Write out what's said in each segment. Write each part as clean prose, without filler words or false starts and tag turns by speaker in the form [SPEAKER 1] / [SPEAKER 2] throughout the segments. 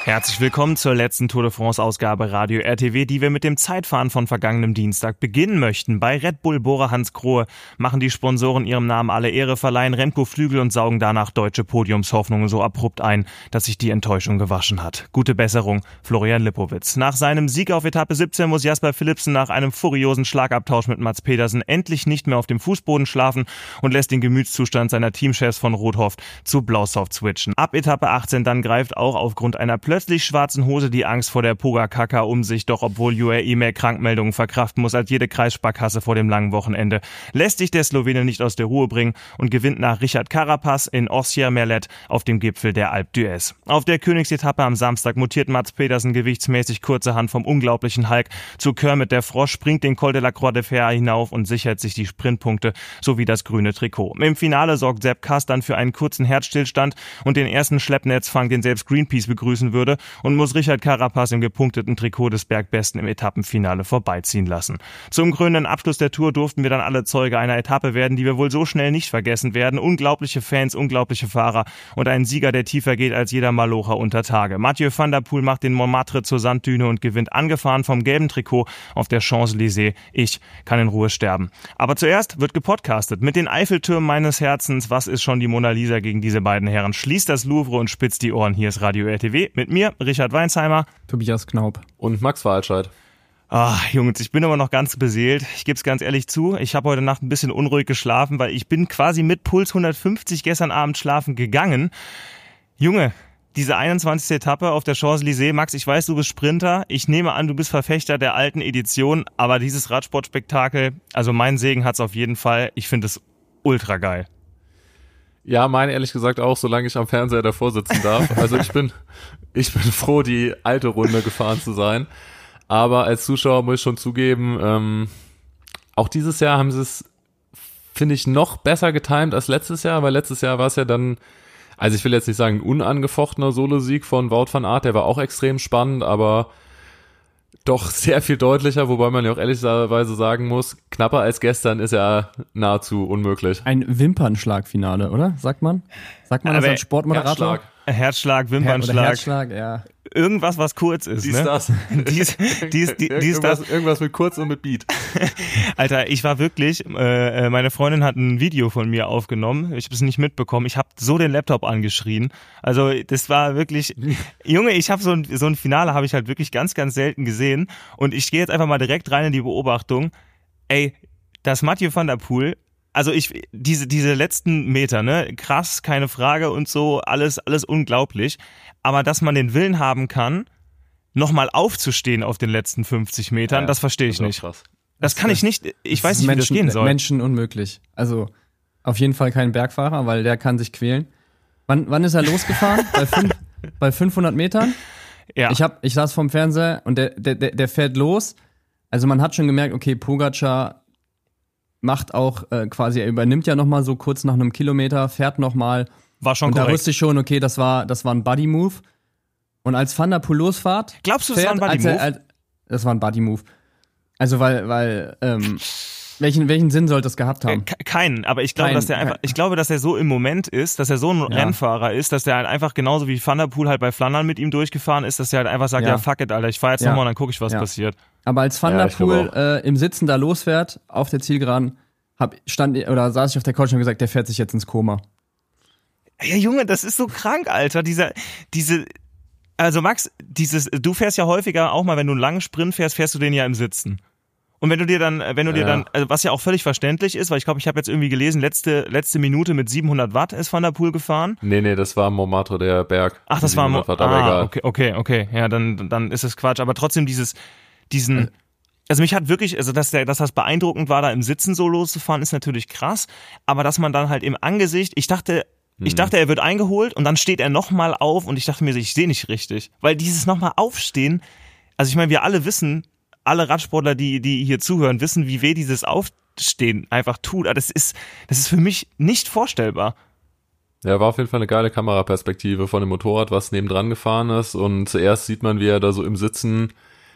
[SPEAKER 1] Herzlich willkommen zur letzten Tour de France-Ausgabe Radio RTW, die wir mit dem Zeitfahren von vergangenem Dienstag beginnen möchten. Bei Red Bull Bora Hansgrohe machen die Sponsoren ihrem Namen alle Ehre, verleihen Remco Flügel und saugen danach deutsche Podiumshoffnungen so abrupt ein, dass sich die Enttäuschung gewaschen hat. Gute Besserung, Florian Lippowitz. Nach seinem Sieg auf Etappe 17 muss Jasper Philipsen nach einem furiosen Schlagabtausch mit Mads Pedersen endlich nicht mehr auf dem Fußboden schlafen und lässt den Gemütszustand seiner Teamchefs von Rothoff zu Blausoft switchen. Ab Etappe 18 dann greift auch aufgrund einer plötzlich schwarzen Hose die Angst vor der Pogačarka um sich, doch obwohl UAE mehr Krankmeldungen verkraften muss als jede Kreissparkasse vor dem langen Wochenende, lässt sich der Slowene nicht aus der Ruhe bringen und gewinnt nach Richard Carapaz in Ossier-Merlet auf dem Gipfel der Alpe d'Huez. Auf der Königsetappe am Samstag mutiert Mads Pedersen gewichtsmäßig kurzerhand vom unglaublichen Hulk zu Kermit der Frosch, springt den Col de la Croix de Fer hinauf und sichert sich die Sprintpunkte sowie das grüne Trikot. Im Finale sorgt Sepp Kuss dann für einen kurzen Herzstillstand und den ersten Schleppnetzfang, den selbst Greenpeace begrüßen würde, und muss Richard Carapaz im gepunkteten Trikot des Bergbesten im Etappenfinale vorbeiziehen lassen. Zum krönenden Abschluss der Tour durften wir dann alle Zeuge einer Etappe werden, die wir wohl so schnell nicht vergessen werden. Unglaubliche Fans, unglaubliche Fahrer und ein Sieger, der tiefer geht als jeder Malocher unter Tage. Mathieu van der Poel macht den Montmartre zur Sanddüne und gewinnt angefahren vom gelben Trikot auf der Champs-Élysées. Ich kann in Ruhe sterben. Aber zuerst wird gepodcastet mit den Eiffeltürmen meines Herzens. Was ist schon die Mona Lisa gegen diese beiden Herren? Schließt das Louvre und spitzt die Ohren. Hier ist Radio RTW mit mir, Richard Weinsheimer,
[SPEAKER 2] Tobias Knaub
[SPEAKER 3] und Max Walscheid.
[SPEAKER 1] Jungs, ich bin aber noch ganz beseelt. Ich gebe es ganz ehrlich zu. Ich habe heute Nacht ein bisschen unruhig geschlafen, weil ich bin quasi mit Puls 150 gestern Abend schlafen gegangen. Junge, diese 21. Etappe auf der Champs-Élysées. Max, ich weiß, du bist Sprinter. Ich nehme an, du bist Verfechter der alten Edition. Aber dieses Radsportspektakel, also mein Segen hat's auf jeden Fall. Ich finde es ultra geil.
[SPEAKER 3] Ja, meine ehrlich gesagt auch, solange ich am Fernseher davor sitzen darf. Also ich bin froh, die alte Runde gefahren zu sein. Aber als Zuschauer muss ich schon zugeben, auch dieses Jahr haben sie es, finde ich, noch besser getimt als letztes Jahr, weil letztes Jahr war es ja dann, also ich will jetzt nicht sagen ein unangefochtener Solosieg von Wout van Aert, der war auch extrem spannend, aber doch sehr viel deutlicher, wobei man ja auch ehrlicherweise sagen muss, knapper als gestern ist ja nahezu unmöglich.
[SPEAKER 2] Ein Wimpernschlagfinale, oder? Sagt man das als Sportmoderator?
[SPEAKER 1] Herzschlag, Wimpernschlag.
[SPEAKER 2] Herzschlag, ja.
[SPEAKER 1] Irgendwas, was kurz ist,
[SPEAKER 3] dies,
[SPEAKER 1] ne?
[SPEAKER 3] Das. Irgendwas mit kurz und mit Beat.
[SPEAKER 1] Alter, ich war wirklich, meine Freundin hat ein Video von mir aufgenommen, ich habe es nicht mitbekommen, ich habe so den Laptop angeschrien, also das war wirklich, Junge, ich habe so ein Finale habe ich halt wirklich ganz, ganz selten gesehen und ich gehe jetzt einfach mal direkt rein in die Beobachtung, ey, das Mathieu van der Poel, also diese letzten Meter, ne, krass, keine Frage und so, alles unglaublich. Aber dass man den Willen haben kann, nochmal aufzustehen auf den letzten 50 Metern, das verstehe ich nicht. Krass. Das kann ich nicht, ich weiß nicht, wie das gehen soll.
[SPEAKER 2] Menschen unmöglich. Also auf jeden Fall kein Bergfahrer, weil der kann sich quälen. Wann ist er losgefahren? Bei 500 Metern?
[SPEAKER 1] Ja.
[SPEAKER 2] Ich saß vorm Fernseher und der fährt los. Also man hat schon gemerkt, okay, Pogačar macht auch quasi, er übernimmt ja nochmal so kurz nach einem Kilometer, fährt nochmal.
[SPEAKER 1] War schon
[SPEAKER 2] und
[SPEAKER 1] korrekt.
[SPEAKER 2] Da wusste ich schon, okay, das war ein Buddy-Move. Und als Van der Poel losfahrt...
[SPEAKER 1] Glaubst du, das war ein Buddy-Move?
[SPEAKER 2] Das war ein Buddy-Move. Also weil welchen Sinn sollte es gehabt haben?
[SPEAKER 1] Keinen, aber ich glaube, dass er so im Moment ist, dass er so ein Rennfahrer ist, dass der halt einfach genauso wie Van der Poel halt bei Flandern mit ihm durchgefahren ist, dass er halt einfach sagt, ja fuck it, Alter, ich fahr jetzt nochmal und dann gucke ich, was passiert. Aber
[SPEAKER 2] als Van der Poel im Sitzen da losfährt, auf der Zielgeraden, saß ich auf der Couch und hab gesagt, der fährt sich jetzt ins Koma.
[SPEAKER 1] Ja, Junge, das ist so krank, Alter. Also Max, du fährst ja häufiger auch mal, wenn du einen langen Sprint fährst du den ja im Sitzen. Und wenn du dir dann, also was ja auch völlig verständlich ist, weil ich glaube, ich habe jetzt irgendwie gelesen, letzte Minute mit 700 Watt ist Van der Poel gefahren.
[SPEAKER 3] Nee, das war Montmartre, der Berg.
[SPEAKER 1] Ach, das war okay. Ja, dann ist es Quatsch. Aber trotzdem also mich hat wirklich, also dass das beeindruckend war, da im Sitzen so loszufahren, ist natürlich krass. Aber dass man dann halt im Angesicht, ich dachte, er wird eingeholt und dann steht er nochmal auf und ich dachte mir, ich sehe nicht richtig. Weil dieses nochmal Aufstehen, also ich meine, wir alle wissen, alle Radsportler, die hier zuhören, wissen, wie weh dieses Aufstehen einfach tut. Aber das ist für mich nicht vorstellbar.
[SPEAKER 3] Ja, war auf jeden Fall eine geile Kameraperspektive von dem Motorrad, was nebendran gefahren ist. Und zuerst sieht man, wie er da so im Sitzen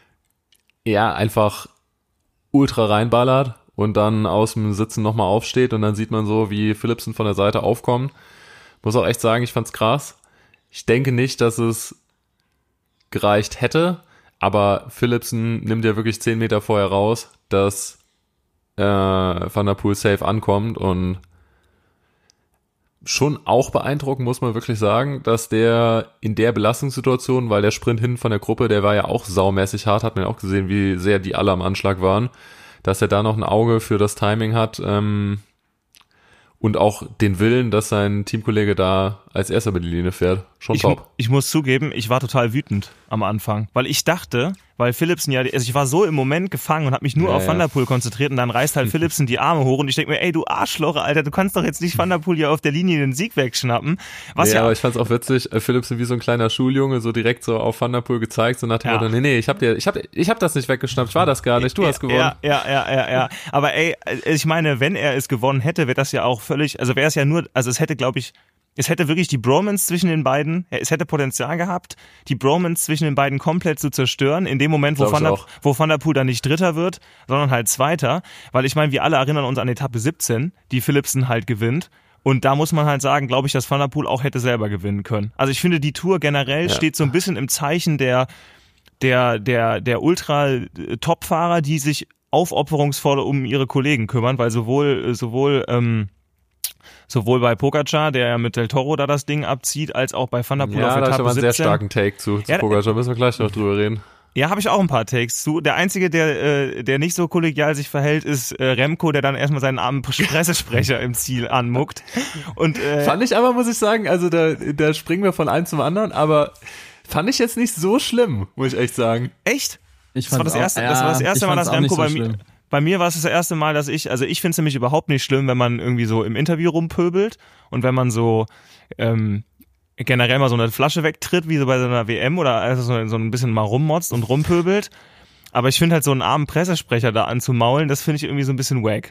[SPEAKER 3] einfach ultra reinballert und dann aus dem Sitzen nochmal aufsteht und dann sieht man so, wie Philipsen von der Seite aufkommt. Muss auch echt sagen, ich fand's krass. Ich denke nicht, dass es gereicht hätte, aber Philipsen nimmt ja wirklich 10 Meter vorher raus, dass Van der Poel safe ankommt und schon auch beeindruckend, muss man wirklich sagen, dass der in der Belastungssituation, weil der Sprint hinten von der Gruppe, der war ja auch saumäßig hart, hat man ja auch gesehen, wie sehr die alle am Anschlag waren, dass er da noch ein Auge für das Timing hat und auch den Willen, dass sein Teamkollege da als erster über die Linie fährt. Schon top.
[SPEAKER 1] Ich muss zugeben, ich war total wütend am Anfang, weil ich dachte, weil Philipsen also ich war so im Moment gefangen und habe mich nur auf Van der Poel konzentriert und dann reißt halt Philipsen die Arme hoch und ich denke mir, ey, du Arschloch, Alter, du kannst doch jetzt nicht Van der Poel hier auf der Linie den Sieg wegschnappen.
[SPEAKER 3] Aber ich fand's auch witzig, Philipsen wie so ein kleiner Schuljunge so direkt so auf Van der Poel gezeigt, so nach dem Motto, nee, ich hab das nicht weggeschnappt, ich war das gar nicht, du hast gewonnen.
[SPEAKER 1] Ja. Aber ey, ich meine, wenn er es gewonnen hätte, wäre das ja auch völlig, also wäre es ja nur, also es hätte, glaube ich, es hätte wirklich die Bromance zwischen den beiden, es hätte Potenzial gehabt, die Bromance zwischen den beiden komplett zu zerstören, in dem Moment, wo Van der Poel dann nicht Dritter wird, sondern halt Zweiter, weil ich meine, wir alle erinnern uns an Etappe 17, die Philipsen halt gewinnt. Und da muss man halt sagen, glaube ich, dass Van der Poel auch hätte selber gewinnen können. Also ich finde, die Tour generell steht so ein bisschen im Zeichen der Ultra-Top-Fahrer, die sich aufopferungsvoll um ihre Kollegen kümmern, weil sowohl bei Pogačar, der ja mit Del Toro da das Ding abzieht, als auch bei Van der Poel auf Etappe 17. Ja, da ist aber einen sehr
[SPEAKER 3] starken Take zu Pogačar, müssen wir gleich noch drüber reden.
[SPEAKER 1] Ja, habe ich auch ein paar Takes zu. Der Einzige, der nicht so kollegial sich verhält, ist Remco, der dann erstmal seinen armen Pressesprecher im Ziel anmuckt. Und
[SPEAKER 3] fand ich aber, muss ich sagen, also da springen wir von einem zum anderen, aber fand ich jetzt nicht so schlimm, muss ich echt sagen.
[SPEAKER 1] Echt?
[SPEAKER 2] Das
[SPEAKER 1] war das erste Mal, dass Remco bei mir war es das erste Mal, dass ich finde es nämlich überhaupt nicht schlimm, wenn man irgendwie so im Interview rumpöbelt und wenn man so generell mal so eine Flasche wegtritt, wie so bei so einer WM oder also so ein bisschen mal rummotzt und rumpöbelt. Aber ich finde halt so einen armen Pressesprecher da anzumaulen, das finde ich irgendwie so ein bisschen wack.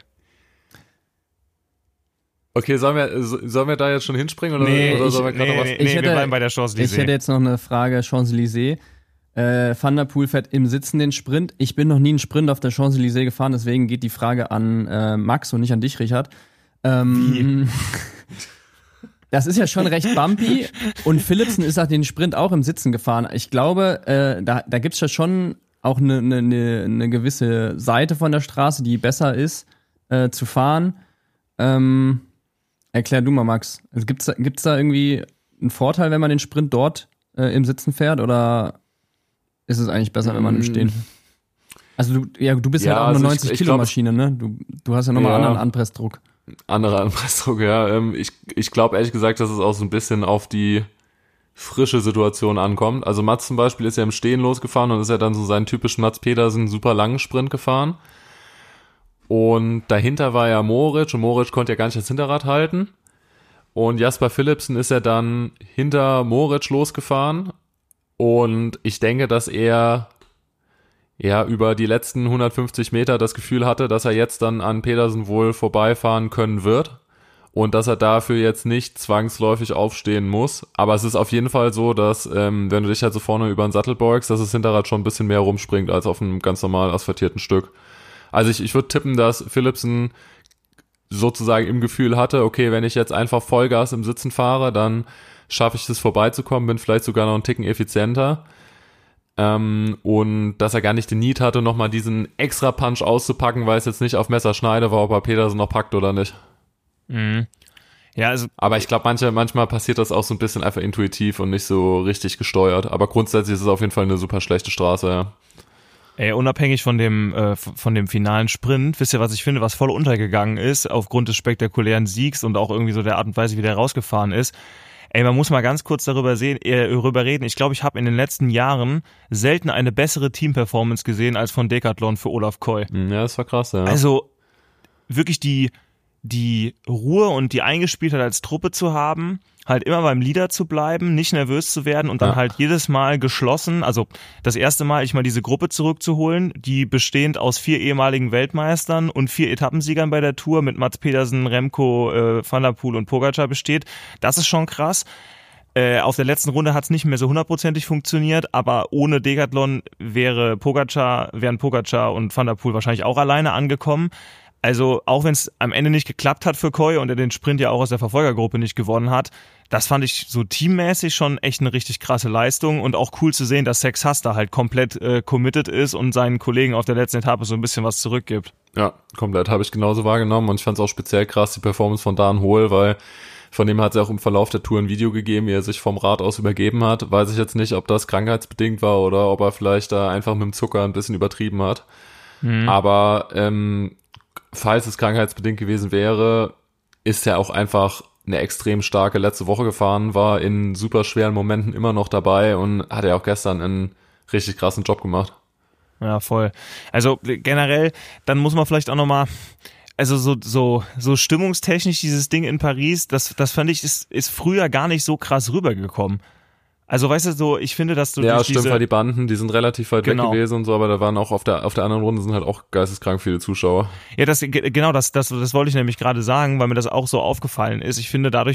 [SPEAKER 3] Okay, sollen wir da jetzt schon hinspringen oder sollen wir gerade noch was?
[SPEAKER 1] Wir bleiben bei der Champs-Élysées.
[SPEAKER 2] Ich hätte jetzt noch eine Frage, Champs-Élysées. Van der Poel fährt im Sitzen den Sprint. Ich bin noch nie einen Sprint auf der Champs-Élysées gefahren, deswegen geht die Frage an Max und nicht an dich, Richard.
[SPEAKER 1] Wie?
[SPEAKER 2] Das ist ja schon recht bumpy und Philipsen ist den Sprint auch im Sitzen gefahren. Ich glaube, da gibt's ja schon auch eine gewisse Seite von der Straße, die besser ist zu fahren. Erklär du mal, Max. Also gibt's da irgendwie einen Vorteil, wenn man den Sprint dort im Sitzen fährt oder ist es eigentlich besser, wenn man im Stehen? Also du bist halt auch eine 90-Kilo-Maschine, ne? Du hast ja nochmal anderen Anpressdruck.
[SPEAKER 3] Anderer Anpressdruck, ja. Ich glaube ehrlich gesagt, dass es auch so ein bisschen auf die frische Situation ankommt. Also Mats zum Beispiel ist ja im Stehen losgefahren und ist ja dann so seinen typischen Mats Pedersen super langen Sprint gefahren. Und dahinter war ja Mohoric und Mohoric konnte ja gar nicht das Hinterrad halten. Und Jasper Philipsen ist ja dann hinter Mohoric losgefahren. Und ich denke, dass er über die letzten 150 Meter das Gefühl hatte, dass er jetzt dann an Pedersen wohl vorbeifahren können wird und dass er dafür jetzt nicht zwangsläufig aufstehen muss. Aber es ist auf jeden Fall so, dass wenn du dich halt so vorne über den Sattel beugst, dass das Hinterrad schon ein bisschen mehr rumspringt als auf einem ganz normal asphaltierten Stück. Also ich würde tippen, dass Philipsen sozusagen im Gefühl hatte, okay, wenn ich jetzt einfach Vollgas im Sitzen fahre, dann schaffe ich es vorbeizukommen, bin vielleicht sogar noch einen Ticken effizienter. Und dass er gar nicht den Need hatte, nochmal diesen extra Punch auszupacken, weil es jetzt nicht auf Messerschneide war, ob er Pedersen noch packt oder nicht.
[SPEAKER 1] Mhm. Ja, also.
[SPEAKER 3] Aber ich glaube, manchmal passiert das auch so ein bisschen einfach intuitiv und nicht so richtig gesteuert. Aber grundsätzlich ist es auf jeden Fall eine super schlechte Straße, ja.
[SPEAKER 1] Ey, unabhängig von dem finalen Sprint, wisst ihr, was ich finde, was voll untergegangen ist, aufgrund des spektakulären Siegs und auch irgendwie so der Art und Weise, wie der rausgefahren ist. Ey, man muss mal ganz kurz darüber reden. Ich glaube, ich habe in den letzten Jahren selten eine bessere Teamperformance gesehen als von Decathlon für Olaf Koy.
[SPEAKER 3] Ja, das war krass, ja.
[SPEAKER 1] Also wirklich die Ruhe und die Eingespieltheit als Truppe zu haben, halt immer beim Leader zu bleiben, nicht nervös zu werden und dann halt jedes Mal geschlossen, also das erste Mal ich mal diese Gruppe zurückzuholen, die bestehend aus 4 ehemaligen Weltmeistern und 4 Etappensiegern bei der Tour mit Mats Pedersen, Remco, Van der Poel und Pogačar besteht, das ist schon krass. Auf der letzten Runde hat es nicht mehr so 100%ig funktioniert, aber ohne Decathlon wären Pogačar und Van der Poel wahrscheinlich auch alleine angekommen. Also auch wenn es am Ende nicht geklappt hat für Koy und er den Sprint ja auch aus der Verfolgergruppe nicht gewonnen hat, das fand ich so teammäßig schon echt eine richtig krasse Leistung und auch cool zu sehen, dass Sex Haas da halt komplett committed ist und seinen Kollegen auf der letzten Etappe so ein bisschen was zurückgibt.
[SPEAKER 3] Ja, komplett, habe ich genauso wahrgenommen und ich fand es auch speziell krass, die Performance von Dan Hohl, weil von dem hat es auch im Verlauf der Tour ein Video gegeben, wie er sich vom Rad aus übergeben hat. Weiß ich jetzt nicht, ob das krankheitsbedingt war oder ob er vielleicht da einfach mit dem Zucker ein bisschen übertrieben hat. Aber falls es krankheitsbedingt gewesen wäre, ist er auch einfach eine extrem starke letzte Woche gefahren, war in super schweren Momenten immer noch dabei und hat ja auch gestern einen richtig krassen Job gemacht.
[SPEAKER 1] Ja, voll. Also generell, dann muss man vielleicht auch nochmal, also so stimmungstechnisch dieses Ding in Paris, das fand ich, ist früher gar nicht so krass rübergekommen. Also weißt du, so, ich finde, dass du
[SPEAKER 3] ja,
[SPEAKER 1] durch
[SPEAKER 3] stimmt,
[SPEAKER 1] diese,
[SPEAKER 3] weil die Banden, die sind relativ weit weg gewesen und so, aber da waren auch auf der anderen Runde sind halt auch geisteskrank viele Zuschauer.
[SPEAKER 1] Ja, das wollte ich nämlich gerade sagen, weil mir das auch so aufgefallen ist. Ich finde dadurch,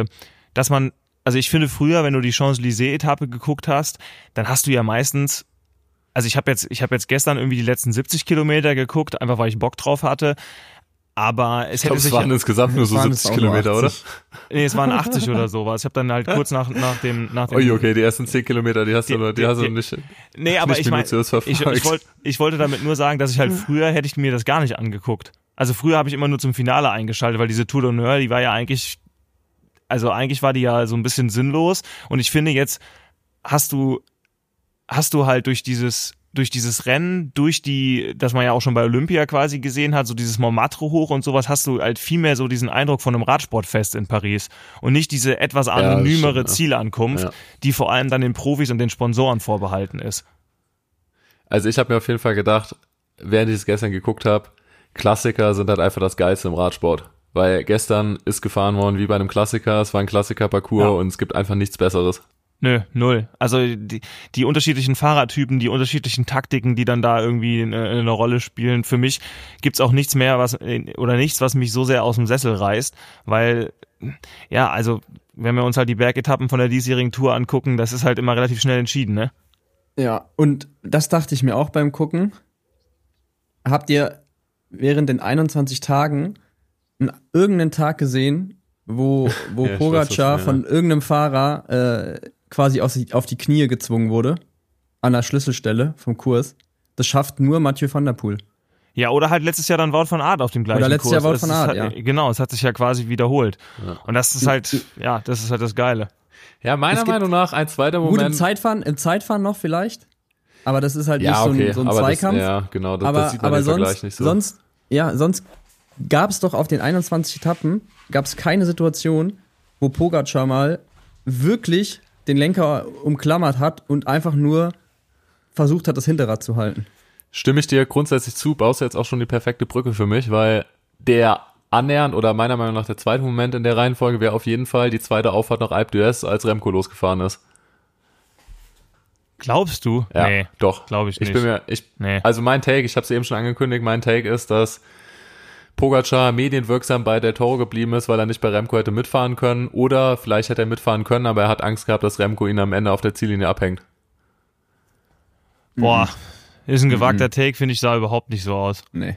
[SPEAKER 1] also ich finde früher, wenn du die Champs-Élysées-Etappe geguckt hast, dann hast du ja meistens, also ich habe jetzt gestern irgendwie die letzten 70 Kilometer geguckt, einfach weil ich Bock drauf hatte. Aber es hätte sich.
[SPEAKER 3] Es waren insgesamt nur so 70 Kilometer, oder?
[SPEAKER 1] Nee, es waren 80 oder sowas. Ich habe dann halt kurz nach dem.
[SPEAKER 3] Okay, die ersten 10 Kilometer, die hast du nicht.
[SPEAKER 1] Nee, aber
[SPEAKER 3] nicht
[SPEAKER 1] ich meine, ich wollte damit nur sagen, dass ich halt früher hätte ich mir das gar nicht angeguckt. Also früher habe ich immer nur zum Finale eingeschaltet, weil diese Tour d'Honneur, die war ja eigentlich war die ja so ein bisschen sinnlos. Und ich finde jetzt hast du halt durch dieses Rennen, das man ja auch schon bei Olympia quasi gesehen hat, so dieses Montmartre hoch und sowas, hast du halt viel mehr so diesen Eindruck von einem Radsportfest in Paris und nicht diese etwas anonymere Zielankunft, die vor allem dann den Profis und den Sponsoren vorbehalten ist.
[SPEAKER 3] Also ich habe mir auf jeden Fall gedacht, während ich es gestern geguckt habe, Klassiker sind halt einfach das Geilste im Radsport. Weil gestern ist gefahren worden wie bei einem Klassiker, es war ein Klassiker-Parcours und es gibt einfach nichts Besseres.
[SPEAKER 1] Nö, null. Also die unterschiedlichen Fahrertypen, die unterschiedlichen Taktiken, die dann da irgendwie eine Rolle spielen. Für mich gibt's auch nichts mehr, was mich so sehr aus dem Sessel reißt, weil, ja, also wenn wir uns halt die Bergetappen von der diesjährigen Tour angucken, das ist halt immer relativ schnell entschieden, ne?
[SPEAKER 2] Ja, und das dachte ich mir auch beim Gucken. Habt ihr während den 21 Tagen irgendeinen Tag gesehen, wo
[SPEAKER 3] Ja,
[SPEAKER 2] Pogacar von irgendeinem Fahrer quasi auf die Knie gezwungen wurde, an der Schlüsselstelle vom Kurs? Das schafft nur Mathieu van der Poel.
[SPEAKER 1] Ja, oder halt letztes Jahr dann Wout van Aert auf dem gleichen Kurs.
[SPEAKER 2] Oder letztes Jahr Wout van Aert, ja.
[SPEAKER 1] Genau, es hat sich ja quasi wiederholt. Ja. Und das ist halt, das ist halt das Geile.
[SPEAKER 3] Ja, meiner Meinung nach ein zweiter Moment.
[SPEAKER 2] Gut, im Zeitfahren noch vielleicht, aber das ist halt nicht so ein Zweikampf.
[SPEAKER 3] Das sieht man im Vergleich nicht so.
[SPEAKER 2] Sonst gab es doch auf den 21 Etappen, keine Situation, wo Pogacar mal wirklich den Lenker umklammert hat und einfach nur versucht hat, das Hinterrad zu halten.
[SPEAKER 3] Stimme ich dir grundsätzlich zu, baust du jetzt auch schon die perfekte Brücke für mich, weil der annähernd oder meiner Meinung nach der zweite Moment in der Reihenfolge wäre auf jeden Fall die zweite Auffahrt nach Alpe d'Huez, als Remco losgefahren ist.
[SPEAKER 1] Glaubst du?
[SPEAKER 3] Ja,
[SPEAKER 1] nee,
[SPEAKER 3] doch.
[SPEAKER 1] Glaube ich nicht.
[SPEAKER 3] Also mein Take, ich habe es eben schon angekündigt, mein Take ist, dass Pogacar medienwirksam bei der Toro geblieben ist, weil er nicht bei Remco hätte mitfahren können, oder vielleicht hätte er mitfahren können, aber er hat Angst gehabt, dass Remco ihn am Ende auf der Ziellinie abhängt.
[SPEAKER 1] Boah, ist ein gewagter Take, finde ich, sah überhaupt nicht so aus.
[SPEAKER 2] Nee.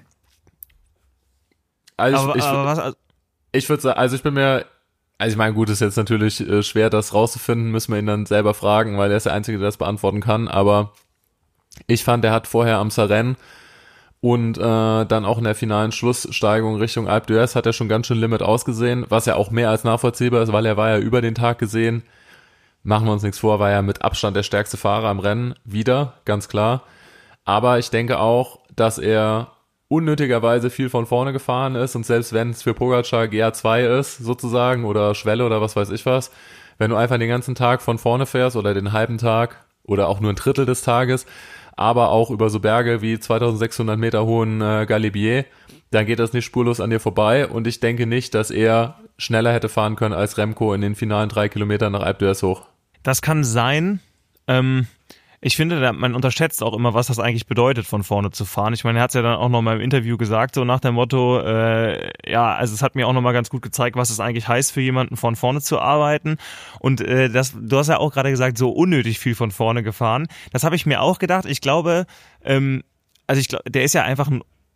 [SPEAKER 3] Also ich würde sagen, ich meine, gut, ist jetzt natürlich schwer, das rauszufinden, müssen wir ihn dann selber fragen, weil er ist der Einzige, der das beantworten kann, aber ich fand, er hat vorher am Sarren und dann auch in der finalen Schlusssteigung Richtung Alpe d'Huez hat er schon ganz schön Limit ausgesehen, was ja auch mehr als nachvollziehbar ist, weil er war ja über den Tag gesehen, machen wir uns nichts vor, war ja mit Abstand der stärkste Fahrer im Rennen, wieder, ganz klar. Aber ich denke auch, dass er unnötigerweise viel von vorne gefahren ist und selbst wenn es für Pogacar GA2 ist, sozusagen, oder Schwelle oder was weiß ich was, wenn du einfach den ganzen Tag von vorne fährst oder den halben Tag oder auch nur ein Drittel des Tages, aber auch über so Berge wie 2600 Meter hohen Galibier, dann geht das nicht spurlos an dir vorbei und ich denke nicht, dass er schneller hätte fahren können als Remco in den finalen 3 Kilometern nach Alpe d'Huez hoch.
[SPEAKER 1] Das kann sein. Ich finde, man unterschätzt auch immer, was das eigentlich bedeutet, von vorne zu fahren. Ich meine, er hat es ja dann auch noch mal im Interview gesagt, so nach dem Motto, also es hat mir auch noch mal ganz gut gezeigt, was es eigentlich heißt, für jemanden von vorne zu arbeiten. Und du hast ja auch gerade gesagt, so unnötig viel von vorne gefahren. Das habe ich mir auch gedacht. Ich glaube, der ist ja einfach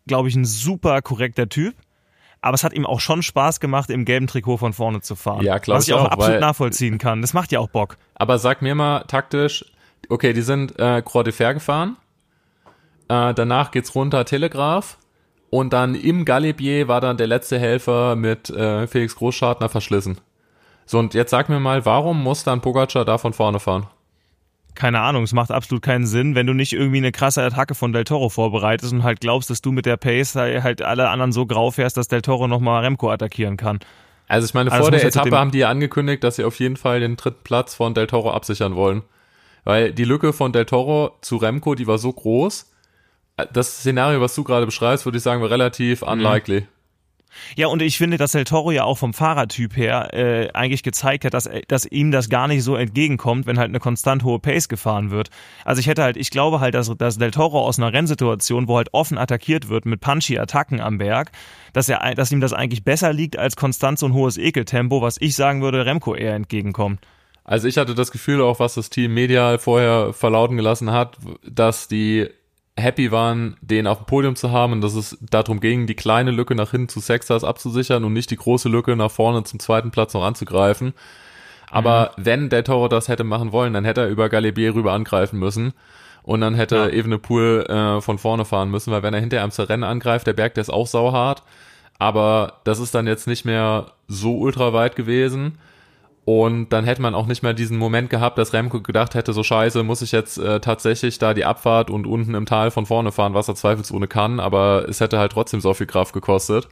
[SPEAKER 1] glaube ich, ein super korrekter Typ. Aber es hat ihm auch schon Spaß gemacht, im gelben Trikot von vorne zu fahren.
[SPEAKER 3] Ja, glaube ich
[SPEAKER 1] was ich auch absolut
[SPEAKER 3] weil,
[SPEAKER 1] nachvollziehen kann. Das macht ja auch Bock.
[SPEAKER 3] Aber sag mir mal taktisch, okay, die sind Croix de Fer gefahren. Danach geht's runter Telegraph. Und dann im Galibier war dann der letzte Helfer mit Felix Großschartner verschlissen. So, und jetzt sag mir mal, warum muss dann Pogacar da von vorne fahren?
[SPEAKER 1] Keine Ahnung, es macht absolut keinen Sinn, wenn du nicht irgendwie eine krasse Attacke von Del Toro vorbereitest und halt glaubst, dass du mit der Pace halt alle anderen so grau fährst, dass Del Toro nochmal Remco attackieren kann.
[SPEAKER 3] Also ich meine, vor der Etappe haben die ja angekündigt, dass sie auf jeden Fall den dritten Platz von Del Toro absichern wollen. Weil die Lücke von Del Toro zu Remco, die war so groß. Das Szenario, was du gerade beschreibst, würde ich sagen, war relativ unlikely.
[SPEAKER 1] Ja, und ich finde, dass Del Toro ja auch vom Fahrertyp her eigentlich gezeigt hat, dass ihm das gar nicht so entgegenkommt, wenn halt eine konstant hohe Pace gefahren wird. Also ich glaube halt, dass Del Toro aus einer Rennsituation, wo halt offen attackiert wird mit punchy Attacken am Berg, dass ihm das eigentlich besser liegt als konstant so ein hohes Ekeltempo, was ich sagen würde, Remco eher entgegenkommt.
[SPEAKER 3] Also ich hatte das Gefühl auch, was das Team medial vorher verlauten gelassen hat, dass die happy waren, den auf dem Podium zu haben und dass es darum ging, die kleine Lücke nach hinten zu Sexas abzusichern und nicht die große Lücke nach vorne zum zweiten Platz noch anzugreifen. Aber wenn Del Toro das hätte machen wollen, dann hätte er über Galibier rüber angreifen müssen und dann hätte Evenepoel von vorne fahren müssen, weil wenn er hinter am Rennen angreift, der Berg, der ist auch sauhart, aber das ist dann jetzt nicht mehr so ultra weit gewesen. Und dann hätte man auch nicht mehr diesen Moment gehabt, dass Remco gedacht hätte, so scheiße, muss ich jetzt tatsächlich da die Abfahrt und unten im Tal von vorne fahren, was er zweifelsohne kann, aber es hätte halt trotzdem so viel Kraft gekostet.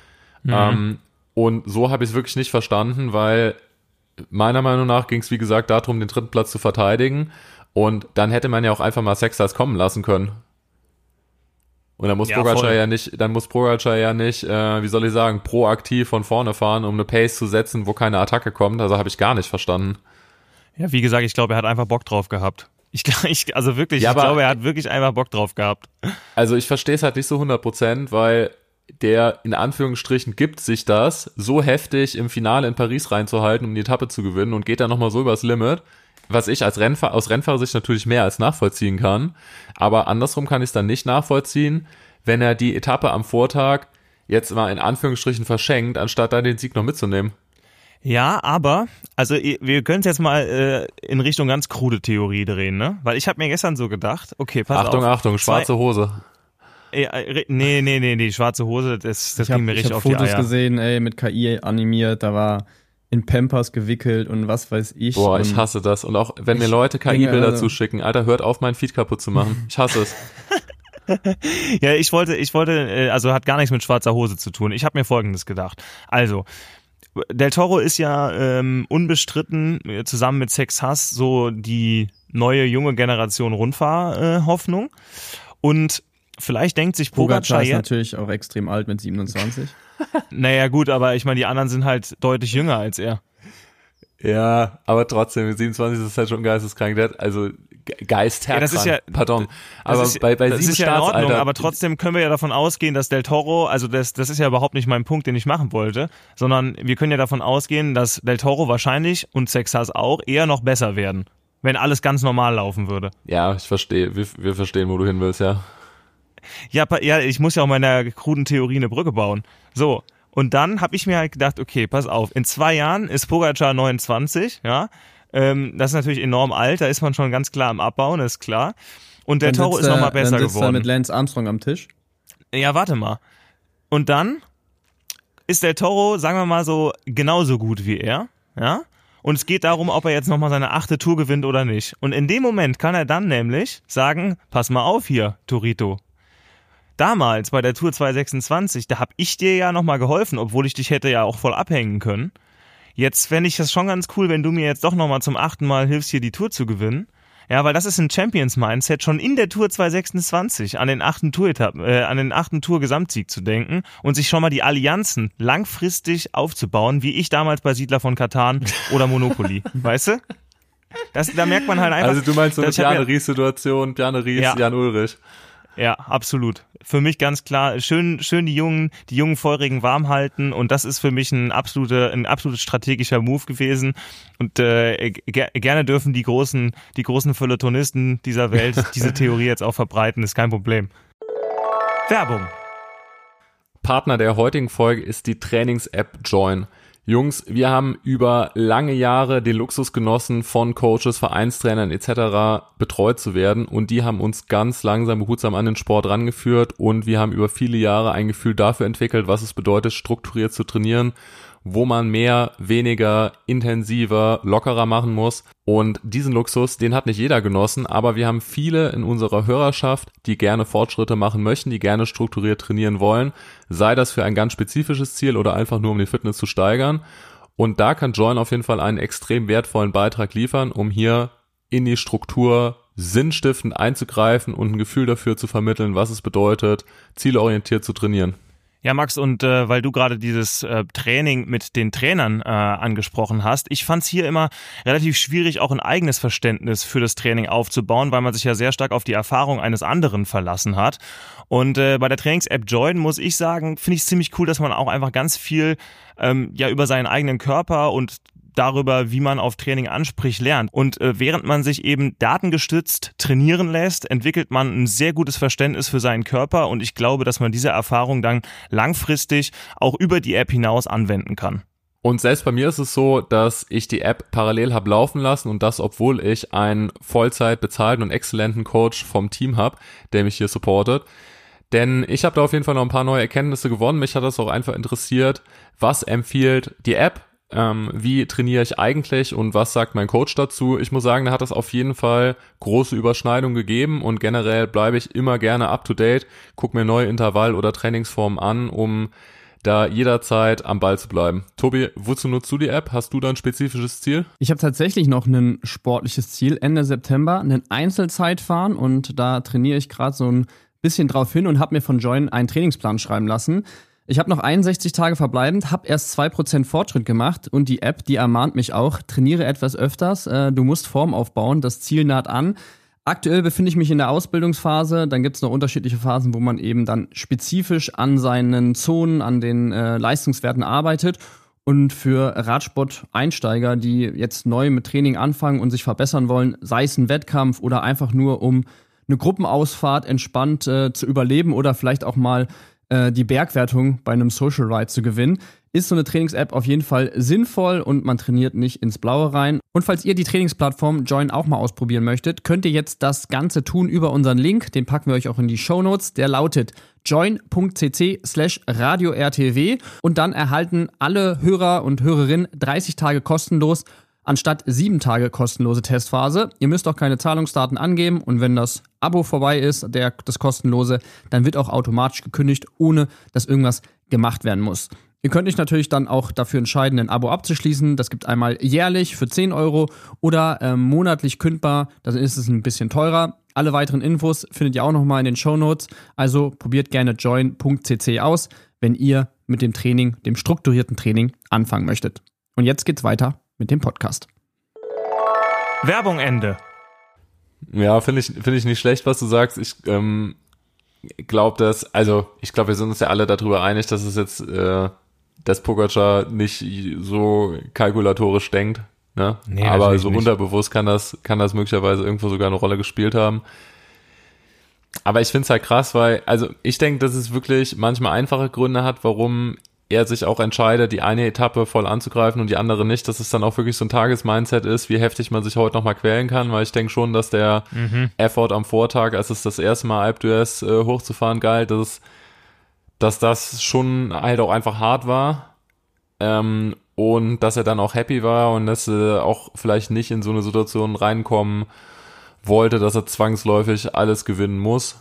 [SPEAKER 3] Und so habe ich es wirklich nicht verstanden, weil meiner Meinung nach ging es, wie gesagt, darum, den dritten Platz zu verteidigen und dann hätte man ja auch einfach mal Sextas kommen lassen können. Und dann muss Pogacar ja nicht, wie soll ich sagen, proaktiv von vorne fahren, um eine Pace zu setzen, wo keine Attacke kommt. Also habe ich gar nicht verstanden.
[SPEAKER 1] Ja, wie gesagt, ich glaube, er hat einfach Bock drauf gehabt. Ich glaube, er hat wirklich einfach Bock drauf gehabt.
[SPEAKER 3] Also ich verstehe es halt nicht so 100%, weil der in Anführungsstrichen gibt sich das, so heftig im Finale in Paris reinzuhalten, um die Etappe zu gewinnen und geht dann nochmal so übers Limit. Was ich aus Rennfahrersicht natürlich mehr als nachvollziehen kann. Aber andersrum kann ich es dann nicht nachvollziehen, wenn er die Etappe am Vortag jetzt mal in Anführungsstrichen verschenkt, anstatt da den Sieg noch mitzunehmen.
[SPEAKER 1] Ja, aber, also wir können es jetzt mal in Richtung ganz krude Theorie drehen, ne? Weil ich habe mir gestern so gedacht, okay, pass auf.
[SPEAKER 3] Achtung, schwarze Hose.
[SPEAKER 1] Nee, die schwarze Hose, das ging mir richtig auf die Eier.
[SPEAKER 2] Ich habe Fotos gesehen, mit KI animiert, da war in Pampers gewickelt und was weiß ich.
[SPEAKER 3] Boah, ich hasse das. Und auch wenn mir Leute KI-Bilder zuschicken, Alter, hört auf, mein Feed kaputt zu machen. Ich hasse es.
[SPEAKER 1] Ja, ich wollte, also hat gar nichts mit schwarzer Hose zu tun. Ich habe mir Folgendes gedacht. Also, Del Toro ist ja unbestritten zusammen mit Sexas so die neue junge Generation Rundfahrhoffnung. Und vielleicht denkt sich Pogacar
[SPEAKER 2] ist natürlich auch extrem alt mit 27.
[SPEAKER 1] Naja gut, aber ich meine, die anderen sind halt deutlich jünger als er.
[SPEAKER 3] Ja, aber trotzdem, mit 27 ist es halt schon geisteskrank. Also geistkrank,
[SPEAKER 1] das ist ja,
[SPEAKER 3] pardon. Aber bei
[SPEAKER 1] das
[SPEAKER 3] 7
[SPEAKER 1] ist ja in Ordnung,
[SPEAKER 3] Alter,
[SPEAKER 1] aber trotzdem können wir ja davon ausgehen, dass Del Toro, also das ist ja überhaupt nicht mein Punkt, den ich machen wollte, sondern wir können ja davon ausgehen, dass Del Toro wahrscheinlich und Sexas auch eher noch besser werden, wenn alles ganz normal laufen würde.
[SPEAKER 3] Ja, ich verstehe, wir verstehen, wo du hin willst, ja.
[SPEAKER 1] Ja, ich muss ja auch meiner kruden Theorie eine Brücke bauen. So, und dann habe ich mir halt gedacht, okay, pass auf, in 2 Jahren ist Pogacar 29, ja, das ist natürlich enorm alt, da ist man schon ganz klar am Abbauen, ist klar. Und Del Toro ist nochmal besser geworden. Dann sitzt er
[SPEAKER 2] mit Lance Armstrong am Tisch.
[SPEAKER 1] Ja, warte mal. Und dann ist Del Toro, sagen wir mal so, genauso gut wie er, ja. Und es geht darum, ob er jetzt nochmal seine 8. Tour gewinnt oder nicht. Und in dem Moment kann er dann nämlich sagen, pass mal auf hier, Torito. Damals bei der Tour 226, da habe ich dir ja nochmal geholfen, obwohl ich dich hätte ja auch voll abhängen können. Jetzt fände ich das schon ganz cool, wenn du mir jetzt doch nochmal zum 8. Mal hilfst, hier die Tour zu gewinnen. Ja, weil das ist ein Champions-Mindset, schon in der Tour 226 an den 8. Tour-Gesamtsieg zu denken und sich schon mal die Allianzen langfristig aufzubauen, wie ich damals bei Siedler von Katan oder Monopoly. Weißt du? Da merkt man halt einfach...
[SPEAKER 3] Also du meinst so eine Bjarne Ries-Situation, Bjarne Ries, ja. Jan Ulrich.
[SPEAKER 1] Ja, absolut. Für mich ganz klar, schön die jungen Feurigen warm halten und das ist für mich ein absolut strategischer Move gewesen und gerne dürfen die großen Feuilletonisten dieser Welt diese Theorie jetzt auch verbreiten, ist kein Problem. Werbung.
[SPEAKER 3] Partner der heutigen Folge ist die Trainings-App Join. Jungs, wir haben über lange Jahre den Luxus genossen, von Coaches, Vereinstrainern etc. betreut zu werden, und die haben uns ganz langsam, behutsam an den Sport rangeführt, und wir haben über viele Jahre ein Gefühl dafür entwickelt, was es bedeutet, strukturiert zu trainieren, wo man mehr, weniger, intensiver, lockerer machen muss. Und diesen Luxus, den hat nicht jeder genossen, aber wir haben viele in unserer Hörerschaft, die gerne Fortschritte machen möchten, die gerne strukturiert trainieren wollen, sei das für ein ganz spezifisches Ziel oder einfach nur um die Fitness zu steigern. Und da kann Join auf jeden Fall einen extrem wertvollen Beitrag liefern, um hier in die Struktur sinnstiftend einzugreifen und ein Gefühl dafür zu vermitteln, was es bedeutet, zielorientiert zu trainieren.
[SPEAKER 1] Ja, Max, und weil du gerade dieses Training mit den Trainern angesprochen hast, ich fand es hier immer relativ schwierig, auch ein eigenes Verständnis für das Training aufzubauen, weil man sich ja sehr stark auf die Erfahrung eines anderen verlassen hat. Und bei der Trainings-App Join, muss ich sagen, finde ich es ziemlich cool, dass man auch einfach ganz viel über seinen eigenen Körper und darüber, wie man auf Training anspricht, lernt. Und während man sich eben datengestützt trainieren lässt, entwickelt man ein sehr gutes Verständnis für seinen Körper, und ich glaube, dass man diese Erfahrung dann langfristig auch über die App hinaus anwenden kann.
[SPEAKER 3] Und selbst bei mir ist es so, dass ich die App parallel habe laufen lassen, und das, obwohl ich einen Vollzeit bezahlten und exzellenten Coach vom Team habe, der mich hier supportet. Denn ich habe da auf jeden Fall noch ein paar neue Erkenntnisse gewonnen. Mich hat das auch einfach interessiert, was empfiehlt die App, wie trainiere ich eigentlich und was sagt mein Coach dazu. Ich muss sagen, da hat es auf jeden Fall große Überschneidungen gegeben, und generell bleibe ich immer gerne up to date, gucke mir neue Intervall- oder Trainingsformen an, um da jederzeit am Ball zu bleiben. Tobi, wozu nutzt du die App? Hast du da ein spezifisches Ziel?
[SPEAKER 2] Ich habe tatsächlich noch ein sportliches Ziel, Ende September, einen Einzelzeitfahren, und da trainiere ich gerade so ein bisschen drauf hin und habe mir von Join einen Trainingsplan schreiben lassen. Ich habe noch 61 Tage verbleibend, habe erst 2% Fortschritt gemacht, und die App, die ermahnt mich auch, trainiere etwas öfters, du musst Form aufbauen, das Ziel naht an. Aktuell befinde ich mich in der Ausbildungsphase, dann gibt es noch unterschiedliche Phasen, wo man eben dann spezifisch an seinen Zonen, an den Leistungswerten arbeitet. Und für Radsport-Einsteiger, die jetzt neu mit Training anfangen und sich verbessern wollen, sei es ein Wettkampf oder einfach nur um eine Gruppenausfahrt entspannt zu überleben oder vielleicht auch mal die Bergwertung bei einem Social Ride zu gewinnen, ist so eine Trainings-App auf jeden Fall sinnvoll, und man trainiert nicht ins Blaue rein. Und falls ihr die Trainingsplattform Join auch mal ausprobieren möchtet, könnt ihr jetzt das Ganze tun über unseren Link, den packen wir euch auch in die Shownotes, der lautet join.cc/radio-rtw, und dann erhalten alle Hörer und Hörerinnen 30 Tage kostenlos anstatt 7 Tage kostenlose Testphase. Ihr müsst auch keine Zahlungsdaten angeben, und wenn das Abo vorbei ist, das kostenlose, dann wird auch automatisch gekündigt, ohne dass irgendwas gemacht werden muss. Ihr könnt euch natürlich dann auch dafür entscheiden, ein Abo abzuschließen. Das gibt einmal jährlich für 10 € oder monatlich kündbar, dann ist es ein bisschen teurer. Alle weiteren Infos findet ihr auch nochmal in den Shownotes. Also probiert gerne join.cc aus, wenn ihr mit dem Training, dem strukturierten Training, anfangen möchtet. Und jetzt geht's weiter mit dem Podcast.
[SPEAKER 1] Werbung Ende.
[SPEAKER 3] Ja, finde ich nicht schlecht, was du sagst. Ich glaube, wir sind uns ja alle darüber einig, dass es jetzt, dass Pogačar nicht so kalkulatorisch denkt, ne? Nee, aber so nicht. Unterbewusst kann das möglicherweise irgendwo sogar eine Rolle gespielt haben. Aber ich finde es halt krass, weil, also ich denke, dass es wirklich manchmal einfache Gründe hat, warum er sich auch entscheidet, die eine Etappe voll anzugreifen und die andere nicht, dass es dann auch wirklich so ein Tagesmindset ist, wie heftig man sich heute nochmal quälen kann, weil ich denke schon, dass der Effort am Vortag, als es das erste Mal Alpe d'Huez hochzufahren galt, dass das schon halt auch einfach hart war, und dass er dann auch happy war und dass er auch vielleicht nicht in so eine Situation reinkommen wollte, dass er zwangsläufig alles gewinnen muss.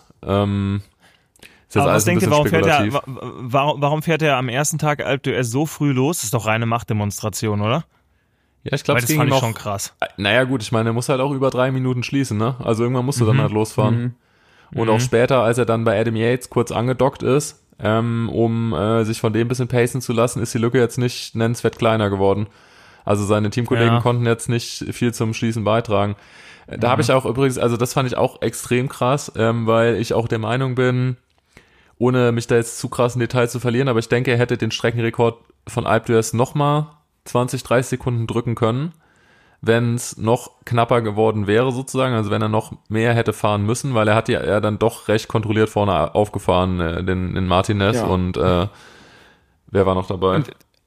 [SPEAKER 1] Aber was denkt ihr, warum fährt er am ersten Tag Alpe d'Huez so früh los? Das ist doch reine Machtdemonstration, oder?
[SPEAKER 3] Ja, ich glaube,
[SPEAKER 1] das fand ich schon krass.
[SPEAKER 3] Naja gut, ich meine, er muss halt auch über 3 Minuten schließen, ne? Also irgendwann musst du dann halt losfahren. Und auch später, als er dann bei Adam Yates kurz angedockt ist, um sich von dem ein bisschen pacen zu lassen, ist die Lücke jetzt nicht nennenswert kleiner geworden. Also seine Teamkollegen konnten jetzt nicht viel zum Schließen beitragen. Da habe ich auch übrigens, also das fand ich auch extrem krass, weil ich auch der Meinung bin, ohne mich da jetzt zu krass in Details zu verlieren, aber ich denke, er hätte den Streckenrekord von Alpe d'Huez nochmal 20, 30 Sekunden drücken können. wenn es noch knapper geworden wäre sozusagen, also wenn er noch mehr hätte fahren müssen, weil er hat ja dann doch recht kontrolliert vorne aufgefahren, den Martinez und wer war noch dabei?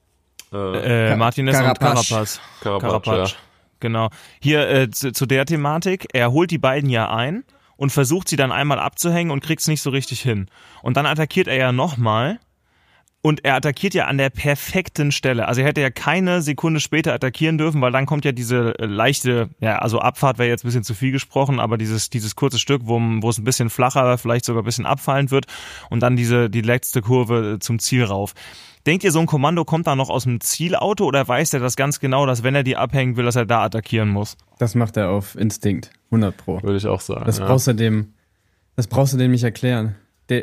[SPEAKER 1] Martinez und Carapaz.
[SPEAKER 3] Carapaz, ja.
[SPEAKER 1] Genau. Hier zu der Thematik, er holt die beiden ja ein und versucht sie dann einmal abzuhängen und kriegt's nicht so richtig hin. Und dann attackiert er ja nochmal. Und er attackiert ja an der perfekten Stelle. Also er hätte ja keine Sekunde später attackieren dürfen, weil dann kommt ja diese leichte, ja, also Abfahrt wäre jetzt ein bisschen zu viel gesprochen, aber dieses kurze Stück, wo es ein bisschen flacher, vielleicht sogar ein bisschen abfallend wird und dann die letzte Kurve zum Ziel rauf. Denkt ihr, so ein Kommando kommt da noch aus dem Zielauto oder weiß er das ganz genau, dass wenn er die abhängen will, dass er da attackieren muss?
[SPEAKER 2] Das macht er auf Instinkt, 100 Pro.
[SPEAKER 3] Würde ich auch sagen.
[SPEAKER 2] Das brauchst du dem nicht erklären.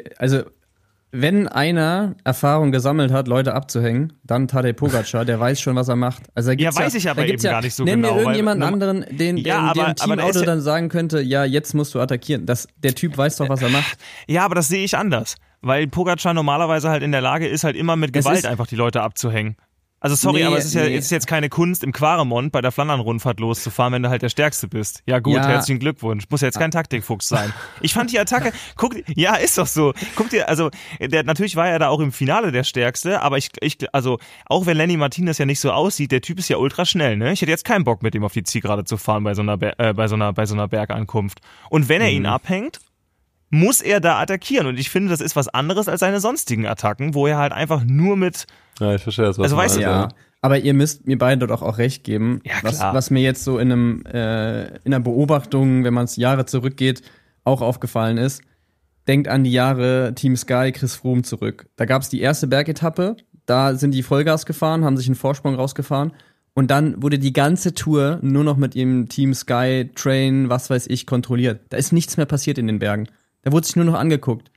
[SPEAKER 2] Wenn einer Erfahrung gesammelt hat, Leute abzuhängen, dann Tadej Pogačar, der weiß schon, was er macht. Also
[SPEAKER 1] weiß ich aber eben gar nicht so
[SPEAKER 2] nenn
[SPEAKER 1] genau.
[SPEAKER 2] Nenn mir irgendjemanden anderen, den Teamauto dann sagen könnte, ja, jetzt musst du attackieren. Der Typ weiß doch, was er macht.
[SPEAKER 1] Ja, aber das sehe ich anders. Weil Pogačar normalerweise halt in der Lage ist, halt immer mit Gewalt einfach die Leute abzuhängen. Also sorry, aber es ist jetzt keine Kunst, im Quaremont bei der Flandern-Rundfahrt loszufahren, wenn du halt der Stärkste bist. Ja gut, herzlichen Glückwunsch. Muss jetzt kein Taktikfuchs sein. Ich fand die Attacke, ja, ist doch so. Guck dir, also natürlich war er da auch im Finale der Stärkste, aber also auch wenn Lenny Martinez ja nicht so aussieht, der Typ ist ja ultra schnell, ne? Ich hätte jetzt keinen Bock, mit ihm auf die Zielgerade zu fahren bei so einer Bergankunft. Und wenn er ihn abhängt, muss er da attackieren. Und ich finde, das ist was anderes als seine sonstigen Attacken, wo er halt einfach nur mit...
[SPEAKER 3] Ja, ich verstehe das, was
[SPEAKER 1] also,
[SPEAKER 3] du meinst.
[SPEAKER 2] Ja, aber ihr müsst mir beide doch auch recht geben,
[SPEAKER 1] ja, klar.
[SPEAKER 2] Was mir jetzt so in einer Beobachtung, wenn man es Jahre zurückgeht, auch aufgefallen ist. Denkt an die Jahre Team Sky, Chris Froome zurück. Da gab es die erste Bergetappe, da sind die Vollgas gefahren, haben sich einen Vorsprung rausgefahren und dann wurde die ganze Tour nur noch mit ihrem Team Sky, Train, was weiß ich, kontrolliert. Da ist nichts mehr passiert in den Bergen. Da wurde sich nur noch angeguckt.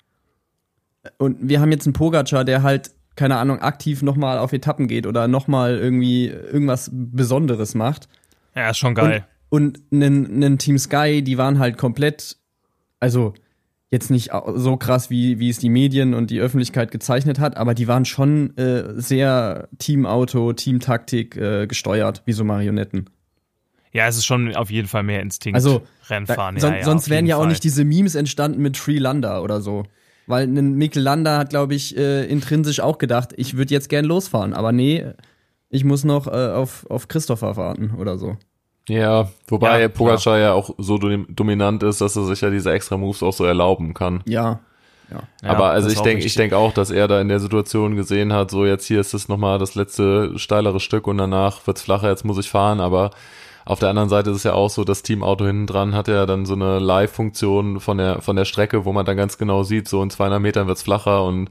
[SPEAKER 2] Und wir haben jetzt einen Pogačar, der halt, keine Ahnung, aktiv nochmal auf Etappen geht oder nochmal irgendwie irgendwas Besonderes macht.
[SPEAKER 1] Ja, ist schon geil.
[SPEAKER 2] Und einen Team Sky, die waren halt komplett, also jetzt nicht so krass, wie es die Medien und die Öffentlichkeit gezeichnet hat, aber die waren schon sehr Teamauto, Teamtaktik gesteuert, wie so Marionetten.
[SPEAKER 1] Ja, es ist schon auf jeden Fall mehr Instinkt.
[SPEAKER 2] Also,
[SPEAKER 1] Rennfahren.
[SPEAKER 2] Sonst wären ja auch nicht diese Memes entstanden mit Free Landa oder so. Weil ein Mikel Landa hat, glaube ich, intrinsisch auch gedacht, ich würde jetzt gern losfahren. Aber nee, ich muss noch auf Christopher warten oder so.
[SPEAKER 3] Ja, wobei Pogačar ja auch so dominant ist, dass er sich ja diese extra Moves auch so erlauben kann.
[SPEAKER 2] Ja.
[SPEAKER 3] Aber also ich denke auch, dass er da in der Situation gesehen hat, so jetzt hier ist es nochmal das letzte steilere Stück und danach wird's flacher, jetzt muss ich fahren, aber auf der anderen Seite ist es ja auch so, das Teamauto hinten dran hat ja dann so eine Live-Funktion von der Strecke, wo man dann ganz genau sieht, so in 200 Metern wird's flacher und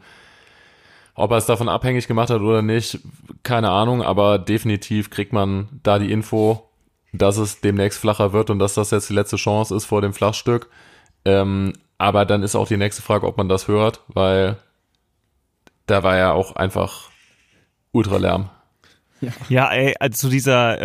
[SPEAKER 3] ob er es davon abhängig gemacht hat oder nicht, keine Ahnung, aber definitiv kriegt man da die Info, dass es demnächst flacher wird und dass das jetzt die letzte Chance ist vor dem Flachstück. Aber dann ist auch die nächste Frage, ob man das hört, weil da war ja auch einfach Ultralärm.
[SPEAKER 1] Ja, ey, also zu dieser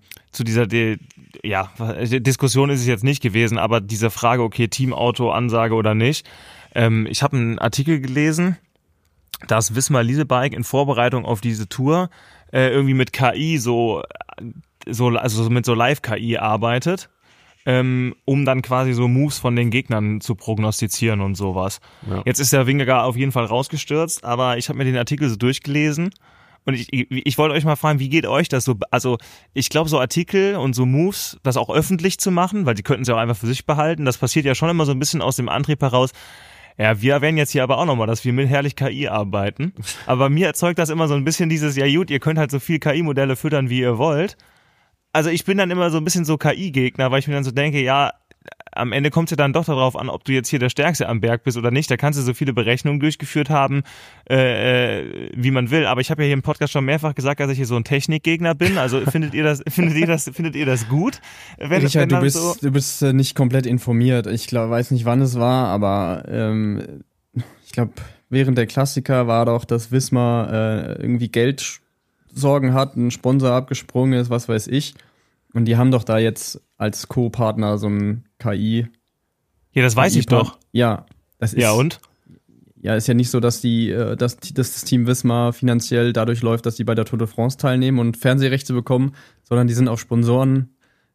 [SPEAKER 1] Diskussion ist es jetzt nicht gewesen, aber diese Frage, okay, Teamauto, Ansage oder nicht. Ich habe einen Artikel gelesen, dass Visma Leasebike in Vorbereitung auf diese Tour irgendwie mit KI also mit so Live-KI arbeitet, um dann quasi so Moves von den Gegnern zu prognostizieren und sowas. Ja. Jetzt ist der Vingegaard auf jeden Fall rausgestürzt, aber ich habe mir den Artikel so durchgelesen. Und ich wollte euch mal fragen, wie geht euch das so? Also ich glaube, so Artikel und so Moves, das auch öffentlich zu machen, weil die könnten sie auch einfach für sich behalten, das passiert ja schon immer so ein bisschen aus dem Antrieb heraus. Ja, wir erwähnen jetzt hier aber auch nochmal, dass wir mit herrlich KI arbeiten. Aber mir erzeugt das immer so ein bisschen dieses, ja gut, ihr könnt halt so viel KI-Modelle füttern, wie ihr wollt. Also ich bin dann immer so ein bisschen so KI-Gegner, weil ich mir dann so denke, ja, am Ende kommt es ja dann doch darauf an, ob du jetzt hier der Stärkste am Berg bist oder nicht. Da kannst du so viele Berechnungen durchgeführt haben, wie man will. Aber ich habe ja hier im Podcast schon mehrfach gesagt, dass ich hier so ein Technikgegner bin. Also findet ihr das gut?
[SPEAKER 2] Richard, du bist nicht komplett informiert. Ich weiß nicht, wann es war, aber ich glaube, während der Klassiker war doch, dass Visma irgendwie Geldsorgen hat, ein Sponsor abgesprungen ist, was weiß ich. Und die haben doch da jetzt als Co-Partner so ein KI.
[SPEAKER 1] Ja, das weiß ich doch.
[SPEAKER 2] Ja, das ist.
[SPEAKER 1] Ja, und?
[SPEAKER 2] Ja, ist ja nicht so, dass das Team Visma finanziell dadurch läuft, dass die bei der Tour de France teilnehmen und Fernsehrechte bekommen, sondern die sind auf Sponsoren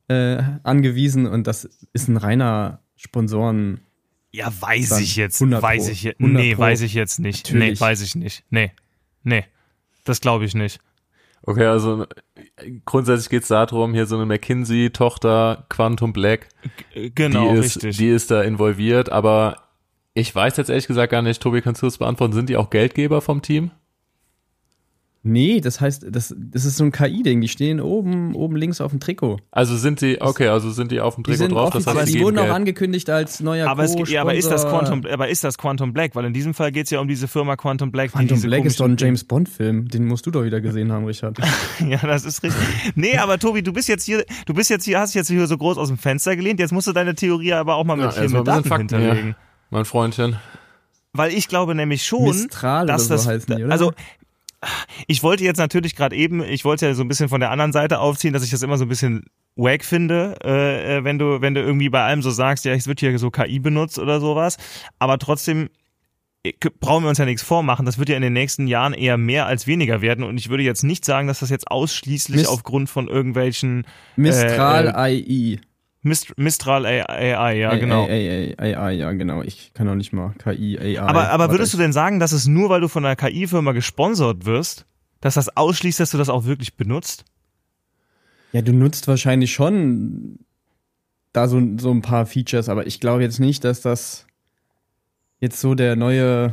[SPEAKER 2] angewiesen und das ist ein reiner Sponsoren.
[SPEAKER 1] Ja, weiß ich jetzt.
[SPEAKER 2] 100
[SPEAKER 1] Weiß
[SPEAKER 2] Pro.
[SPEAKER 1] ich jetzt.
[SPEAKER 2] 100
[SPEAKER 1] Nee,
[SPEAKER 2] Pro.
[SPEAKER 1] weiß ich jetzt nicht.
[SPEAKER 2] Natürlich.
[SPEAKER 1] Nee, weiß ich nicht. Nee. Das glaube ich nicht.
[SPEAKER 3] Okay, also grundsätzlich geht's darum, hier so eine McKinsey-Tochter, Quantum Black,
[SPEAKER 1] Genau,
[SPEAKER 3] die ist da involviert, aber ich weiß jetzt ehrlich gesagt gar nicht, Tobi, kannst du das beantworten, sind die auch Geldgeber vom Team?
[SPEAKER 2] Nee, das heißt, das ist so ein KI-Ding. Die stehen oben links auf dem Trikot.
[SPEAKER 3] Also sind die auf dem
[SPEAKER 2] Die
[SPEAKER 3] Trikot
[SPEAKER 2] sind
[SPEAKER 3] drauf, das
[SPEAKER 2] offiziell,
[SPEAKER 3] heißt,
[SPEAKER 2] die
[SPEAKER 3] geben
[SPEAKER 2] wurden auch
[SPEAKER 3] Geld.
[SPEAKER 2] angekündigt als neuer
[SPEAKER 1] aber
[SPEAKER 2] Co-Sponsor.
[SPEAKER 1] ist das Quantum Black? Weil in diesem Fall geht es ja um diese Firma Quantum Black.
[SPEAKER 2] Quantum Black ist doch ein James-Bond-Film. Den musst du doch wieder gesehen haben, Richard.
[SPEAKER 1] Ja, das ist richtig. Nee, aber Tobi, hast dich jetzt hier so groß aus dem Fenster gelehnt. Jetzt musst du deine Theorie aber auch mal mit
[SPEAKER 3] erst mal ein bisschen
[SPEAKER 1] Daten
[SPEAKER 3] Fakten,
[SPEAKER 1] hinterlegen.
[SPEAKER 3] ja. Mein Freundchen.
[SPEAKER 1] Weil ich glaube nämlich schon,
[SPEAKER 2] Mistral
[SPEAKER 1] dass
[SPEAKER 2] oder so
[SPEAKER 1] das,
[SPEAKER 2] heißen die, oder?
[SPEAKER 1] also ich wollte jetzt natürlich gerade eben, ich wollte ja so ein bisschen von der anderen Seite aufziehen, dass ich das immer so ein bisschen wack finde, wenn du irgendwie bei allem so sagst, ja, es wird hier so KI benutzt oder sowas, aber trotzdem brauchen wir uns ja nichts vormachen, das wird ja in den nächsten Jahren eher mehr als weniger werden und ich würde jetzt nicht sagen, dass das jetzt ausschließlich aufgrund von irgendwelchen
[SPEAKER 2] Mistral AI.
[SPEAKER 1] Mistral AI, ja, genau.
[SPEAKER 2] AI, ja, genau. Ich kann auch nicht mal KI, AI.
[SPEAKER 1] Aber würdest du denn sagen, dass es nur, weil du von einer KI-Firma gesponsert wirst, dass das ausschließt, dass du das auch wirklich benutzt?
[SPEAKER 2] Ja, du nutzt wahrscheinlich schon da so ein paar Features, aber ich glaube jetzt nicht, dass das jetzt so der neue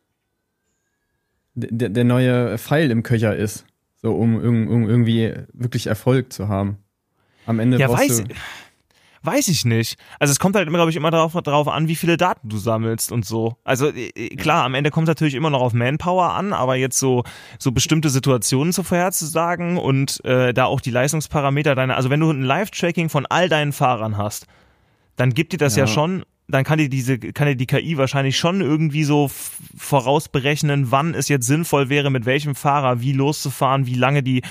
[SPEAKER 2] Pfeil im Köcher ist, so um irgendwie wirklich Erfolg zu haben. Am Ende
[SPEAKER 1] Ja,
[SPEAKER 2] brauchst du...
[SPEAKER 1] Weiß ich nicht. Also es kommt halt, glaube ich, immer darauf an, wie viele Daten du sammelst und so. Also klar, am Ende kommt es natürlich immer noch auf Manpower an, aber jetzt so bestimmte Situationen vorherzusagen und da auch die Leistungsparameter also wenn du ein Live-Tracking von all deinen Fahrern hast, dann gibt dir das ja schon, dann kann dir die KI wahrscheinlich schon irgendwie so vorausberechnen, wann es jetzt sinnvoll wäre, mit welchem Fahrer wie loszufahren, wie lange die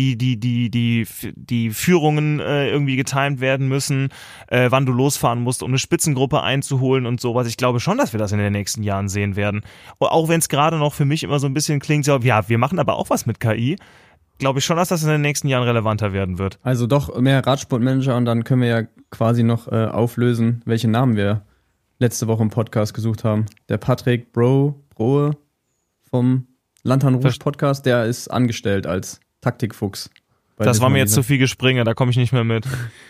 [SPEAKER 1] Führungen irgendwie getimed werden müssen, wann du losfahren musst, um eine Spitzengruppe einzuholen und sowas. Ich glaube schon, dass wir das in den nächsten Jahren sehen werden. Auch wenn es gerade noch für mich immer so ein bisschen klingt, so, ja, wir machen aber auch was mit KI. Glaube ich schon, dass das in den nächsten Jahren relevanter werden wird.
[SPEAKER 2] Also doch mehr Radsportmanager und dann können wir ja quasi noch auflösen, welche Namen wir letzte Woche im Podcast gesucht haben. Der Patrick Broe vom Landhan Rouge Podcast, der ist angestellt als Taktikfuchs.
[SPEAKER 1] Das war mir jetzt zu viel Gespringe, da komme ich nicht mehr mit.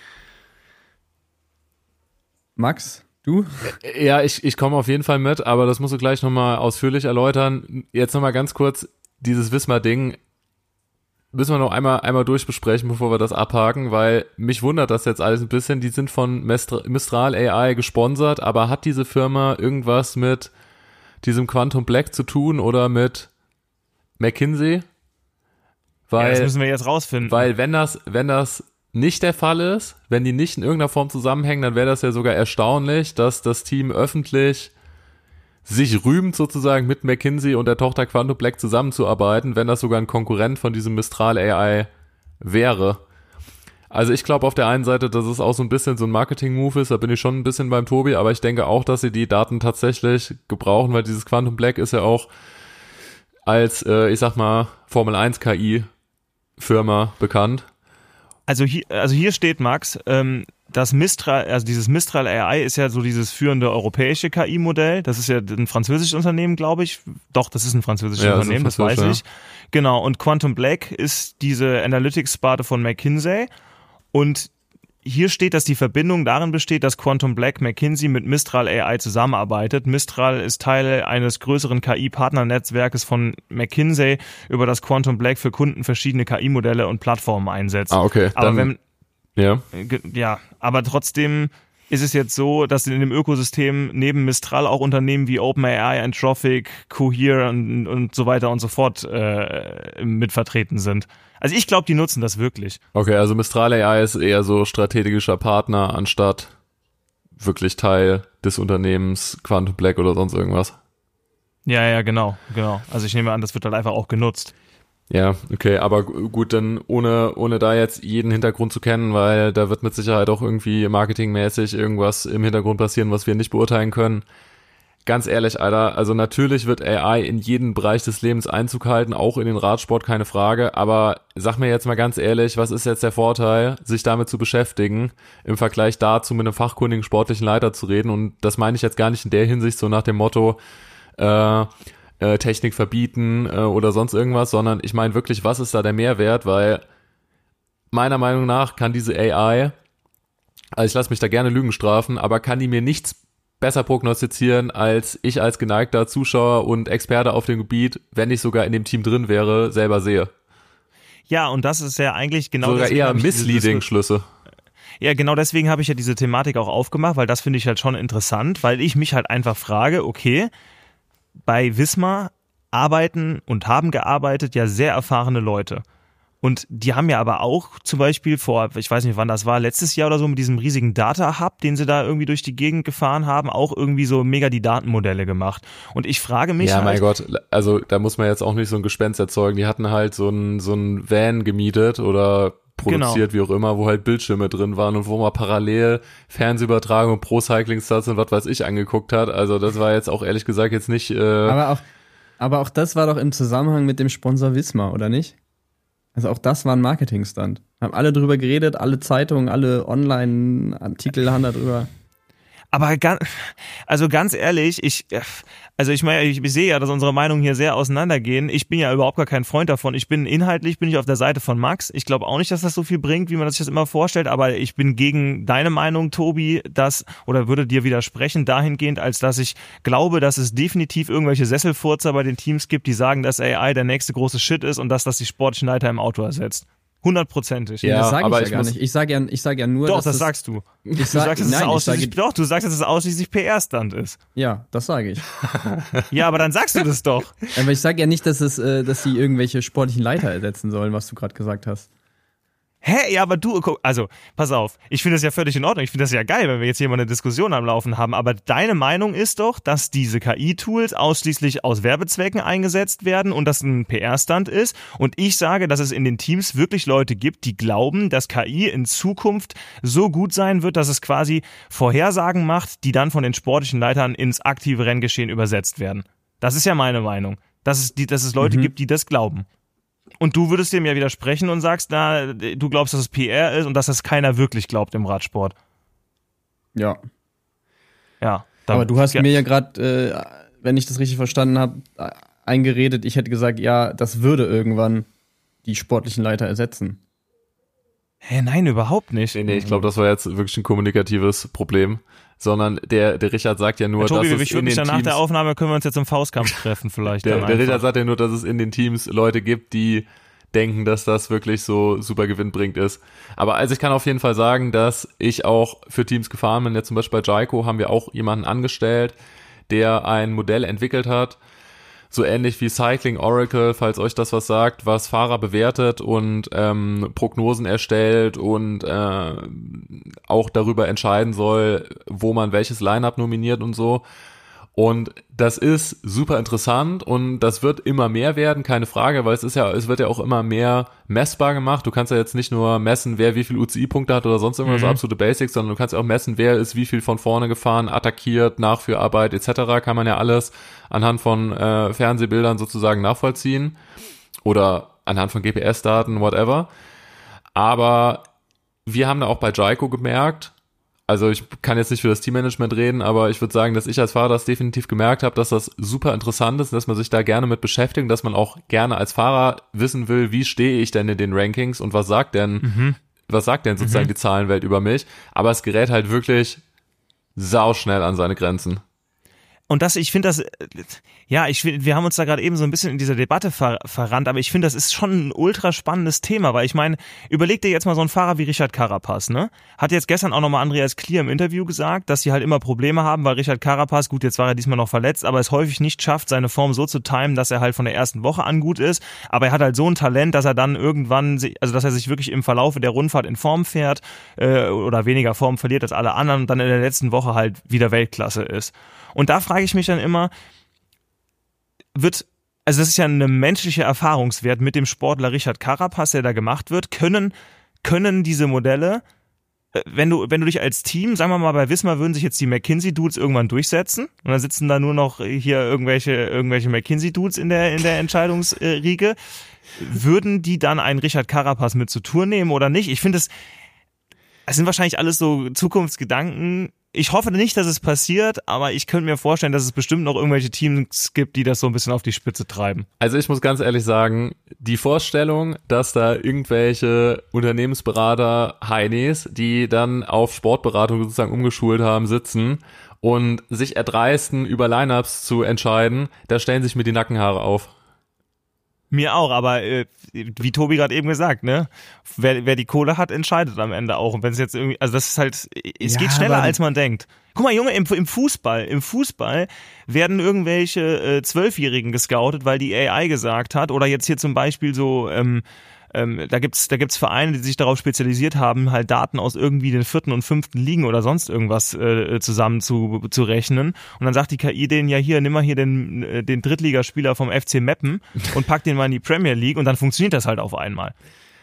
[SPEAKER 2] Max, du?
[SPEAKER 3] Ja, ich komme auf jeden Fall mit, aber das musst du gleich nochmal ausführlich erläutern. Jetzt nochmal ganz kurz, dieses Wismar-Ding müssen wir noch einmal durchbesprechen, bevor wir das abhaken, weil mich wundert das jetzt alles ein bisschen. Die sind von Mistral AI gesponsert, aber hat diese Firma irgendwas mit diesem Quantum Black zu tun oder mit McKinsey? Weil,
[SPEAKER 1] das müssen wir jetzt rausfinden.
[SPEAKER 3] Weil wenn das nicht der Fall ist, wenn die nicht in irgendeiner Form zusammenhängen, dann wäre das ja sogar erstaunlich, dass das Team öffentlich sich rühmt, sozusagen mit McKinsey und der Tochter Quantum Black zusammenzuarbeiten, wenn das sogar ein Konkurrent von diesem Mistral AI wäre. Also ich glaube auf der einen Seite, dass es auch so ein bisschen so ein Marketing-Move ist, da bin ich schon ein bisschen beim Tobi, aber ich denke auch, dass sie die Daten tatsächlich gebrauchen, weil dieses Quantum Black ist ja auch als, ich sag mal, Formel 1 KI-Firma bekannt.
[SPEAKER 1] Also hier steht, Max, das Mistral, also dieses Mistral AI ist ja so dieses führende europäische KI-Modell. Das ist ja ein französisches Unternehmen, glaube ich. Doch, das ist ein französisches Unternehmen, das weiß ich. Genau, und Quantum Black ist diese Analytics-Sparte von McKinsey. Und hier steht, dass die Verbindung darin besteht, dass Quantum Black McKinsey mit Mistral AI zusammenarbeitet. Mistral ist Teil eines größeren KI-Partnernetzwerkes von McKinsey, über das Quantum Black für Kunden verschiedene KI-Modelle und Plattformen einsetzt.
[SPEAKER 3] Ah, okay.
[SPEAKER 1] Aber
[SPEAKER 3] Ja,
[SPEAKER 1] aber trotzdem ist es jetzt so, dass in dem Ökosystem neben Mistral auch Unternehmen wie OpenAI, Anthropic, Cohere und so weiter und so fort mit vertreten sind. Also ich glaube, die nutzen das wirklich.
[SPEAKER 3] Okay, also Mistral AI ist eher so strategischer Partner anstatt wirklich Teil des Unternehmens Quantum Black oder sonst irgendwas.
[SPEAKER 1] Ja, genau. Also ich nehme an, das wird halt einfach auch genutzt.
[SPEAKER 3] Ja, okay, aber gut, dann ohne da jetzt jeden Hintergrund zu kennen, weil da wird mit Sicherheit auch irgendwie marketingmäßig irgendwas im Hintergrund passieren, was wir nicht beurteilen können. Ganz ehrlich, Alter, also natürlich wird AI in jeden Bereich des Lebens Einzug halten, auch in den Radsport, keine Frage, aber sag mir jetzt mal ganz ehrlich, was ist jetzt der Vorteil, sich damit zu beschäftigen, im Vergleich dazu mit einem fachkundigen sportlichen Leiter zu reden, und das meine ich jetzt gar nicht in der Hinsicht so nach dem Motto, Technik verbieten oder sonst irgendwas, sondern ich meine wirklich, was ist da der Mehrwert, weil meiner Meinung nach kann diese AI, also ich lasse mich da gerne Lügen strafen, aber kann die mir nichts besser prognostizieren, als ich als geneigter Zuschauer und Experte auf dem Gebiet, wenn ich sogar in dem Team drin wäre, selber sehe.
[SPEAKER 1] Ja, und das ist ja eigentlich genau
[SPEAKER 3] sogar eher misleading Schlüsse.
[SPEAKER 1] Ja, genau deswegen habe ich ja diese Thematik auch aufgemacht, weil das finde ich halt schon interessant, weil ich mich halt einfach frage, okay, bei Wismar arbeiten und haben gearbeitet ja sehr erfahrene Leute. Und die haben ja aber auch zum Beispiel vor, ich weiß nicht wann das war, letztes Jahr oder so, mit diesem riesigen Data-Hub, den sie da irgendwie durch die Gegend gefahren haben, auch irgendwie so mega die Datenmodelle gemacht. Und ich frage mich
[SPEAKER 3] ja, mein Gott, also da muss man jetzt auch nicht so ein Gespenst erzeugen. Die hatten halt so ein Van gemietet oder produziert, wie auch immer, wo halt Bildschirme drin waren und wo man parallel Fernsehübertragung, Pro-Cycling-Stats und was weiß ich angeguckt hat. Also das war jetzt auch ehrlich gesagt jetzt nicht...
[SPEAKER 2] Aber auch das war doch im Zusammenhang mit dem Sponsor Wismar, oder nicht? Also auch das war ein Marketing-Stunt. Haben alle drüber geredet, alle Zeitungen, alle Online-Artikel haben da drüber.
[SPEAKER 1] Aber ganz ehrlich, ich meine, ich sehe ja, dass unsere Meinungen hier sehr auseinandergehen. Ich bin ja überhaupt gar kein Freund davon. Inhaltlich bin ich auf der Seite von Max. Ich glaube auch nicht, dass das so viel bringt, wie man sich das immer vorstellt, aber ich bin gegen deine Meinung, Tobi, oder würde dir widersprechen dahingehend, als dass ich glaube, dass es definitiv irgendwelche Sesselfurzer bei den Teams gibt, die sagen, dass AI der nächste große Shit ist und dass das die sportlichen Leiter im Auto ersetzt. 100%.
[SPEAKER 2] Ja, das sage ich ja gar nicht. Ich sage ja nur,
[SPEAKER 1] doch, das sagst du. Du sagst, dass es ausschließlich PR-Stunt ist.
[SPEAKER 2] Ja, das sage ich.
[SPEAKER 1] Ja, aber dann sagst du das doch.
[SPEAKER 2] Aber ich sage ja nicht, dass sie irgendwelche sportlichen Leiter ersetzen sollen, was du gerade gesagt hast.
[SPEAKER 1] Hä? Ja, aber also, pass auf, ich finde das ja völlig in Ordnung, ich finde das ja geil, wenn wir jetzt hier mal eine Diskussion am Laufen haben, aber deine Meinung ist doch, dass diese KI-Tools ausschließlich aus Werbezwecken eingesetzt werden und das ein PR-Stunt ist, und ich sage, dass es in den Teams wirklich Leute gibt, die glauben, dass KI in Zukunft so gut sein wird, dass es quasi Vorhersagen macht, die dann von den sportlichen Leitern ins aktive Renngeschehen übersetzt werden. Das ist ja meine Meinung, dass es Leute gibt, die das glauben. Und du würdest dem ja widersprechen und sagst, du glaubst, dass es PR ist und dass das keiner wirklich glaubt im Radsport.
[SPEAKER 2] Ja.
[SPEAKER 1] Ja.
[SPEAKER 2] Aber du hast mir ja gerade, wenn ich das richtig verstanden habe, eingeredet, ich hätte gesagt, ja, das würde irgendwann die sportlichen Leiter ersetzen.
[SPEAKER 1] Hä, nein, überhaupt nicht.
[SPEAKER 3] Nee, ich glaube, das war jetzt wirklich ein kommunikatives Problem. Sondern der Richard sagt ja nur,
[SPEAKER 1] Tobi,
[SPEAKER 3] dass es in den Teams...
[SPEAKER 1] Nach der Aufnahme können wir uns jetzt im Faustkampf treffen vielleicht.
[SPEAKER 3] Der Richard sagt ja nur, dass es in den Teams Leute gibt, die denken, dass das wirklich so super gewinnbringend ist. Aber also ich kann auf jeden Fall sagen, dass ich auch für Teams gefahren bin. Jetzt zum Beispiel bei Jayco haben wir auch jemanden angestellt, der ein Modell entwickelt hat, so ähnlich wie Cycling Oracle, falls euch das was sagt, was Fahrer bewertet und Prognosen erstellt und auch darüber entscheiden soll, wo man welches Line-Up nominiert und so. Und das ist super interessant und das wird immer mehr werden, keine Frage, weil es wird ja auch immer mehr messbar gemacht. Du kannst ja jetzt nicht nur messen, wer wie viel UCI-Punkte hat oder sonst irgendwas, so absolute Basics, sondern du kannst ja auch messen, wer ist wie viel von vorne gefahren, attackiert, Nachführarbeit etc. Kann man ja alles anhand von Fernsehbildern sozusagen nachvollziehen oder anhand von GPS-Daten, whatever. Aber wir haben da auch bei Jayco gemerkt, also ich kann jetzt nicht für das Teammanagement reden, aber ich würde sagen, dass ich als Fahrer das definitiv gemerkt habe, dass das super interessant ist, dass man sich da gerne mit beschäftigt, dass man auch gerne als Fahrer wissen will, wie stehe ich denn in den Rankings und was sagt denn sozusagen die Zahlenwelt über mich. Aber es gerät halt wirklich sauschnell an seine Grenzen.
[SPEAKER 1] Und wir haben uns da gerade eben so ein bisschen in dieser Debatte verrannt, aber ich finde, das ist schon ein ultra spannendes Thema, weil ich meine, überleg dir jetzt mal so einen Fahrer wie Richard Carapaz, ne? Hat jetzt gestern auch nochmal Andreas Klier im Interview gesagt, dass sie halt immer Probleme haben, weil Richard Carapaz, gut, jetzt war er diesmal noch verletzt, aber es häufig nicht schafft, seine Form so zu timen, dass er halt von der ersten Woche an gut ist, aber er hat halt so ein Talent, dass er dann irgendwann, dass er sich wirklich im Verlaufe der Rundfahrt in Form fährt oder weniger Form verliert als alle anderen und dann in der letzten Woche halt wieder Weltklasse ist. Und da frage ich mich dann immer, das ist ja eine menschliche Erfahrungswert mit dem Sportler Richard Carapaz, der da gemacht wird, können diese Modelle wenn du dich als Team, sagen wir mal, bei Wismar würden sich jetzt die McKinsey-Dudes irgendwann durchsetzen und dann sitzen da nur noch hier irgendwelche McKinsey-Dudes in der Entscheidungsriege. Würden die dann einen Richard Carapaz mit zur Tour nehmen oder nicht? Ich finde es sind wahrscheinlich alles so Zukunftsgedanken. Ich hoffe nicht, dass es passiert, aber ich könnte mir vorstellen, dass es bestimmt noch irgendwelche Teams gibt, die das so ein bisschen auf die Spitze treiben.
[SPEAKER 3] Also ich muss ganz ehrlich sagen, die Vorstellung, dass da irgendwelche Unternehmensberater Heinis, die dann auf Sportberatung sozusagen umgeschult haben, sitzen und sich erdreisten, über Lineups zu entscheiden, da stellen sich mir die Nackenhaare auf.
[SPEAKER 1] Mir auch, aber wie Tobi gerade eben gesagt, ne, wer die Kohle hat, entscheidet am Ende auch. Und wenn es jetzt irgendwie, also das ist halt, es geht schneller, als man denkt. Guck mal, Junge, im Fußball werden irgendwelche 12-Jährigen gescoutet, weil die AI gesagt hat, oder jetzt hier zum Beispiel so, da gibt's Vereine, die sich darauf spezialisiert haben, halt Daten aus irgendwie den 4. und 5. Ligen oder sonst irgendwas zusammen zu rechnen. Und dann sagt die KI denen, ja hier, nimm mal hier den Drittligaspieler vom FC Meppen und pack den mal in die Premier League und dann funktioniert das halt auf einmal.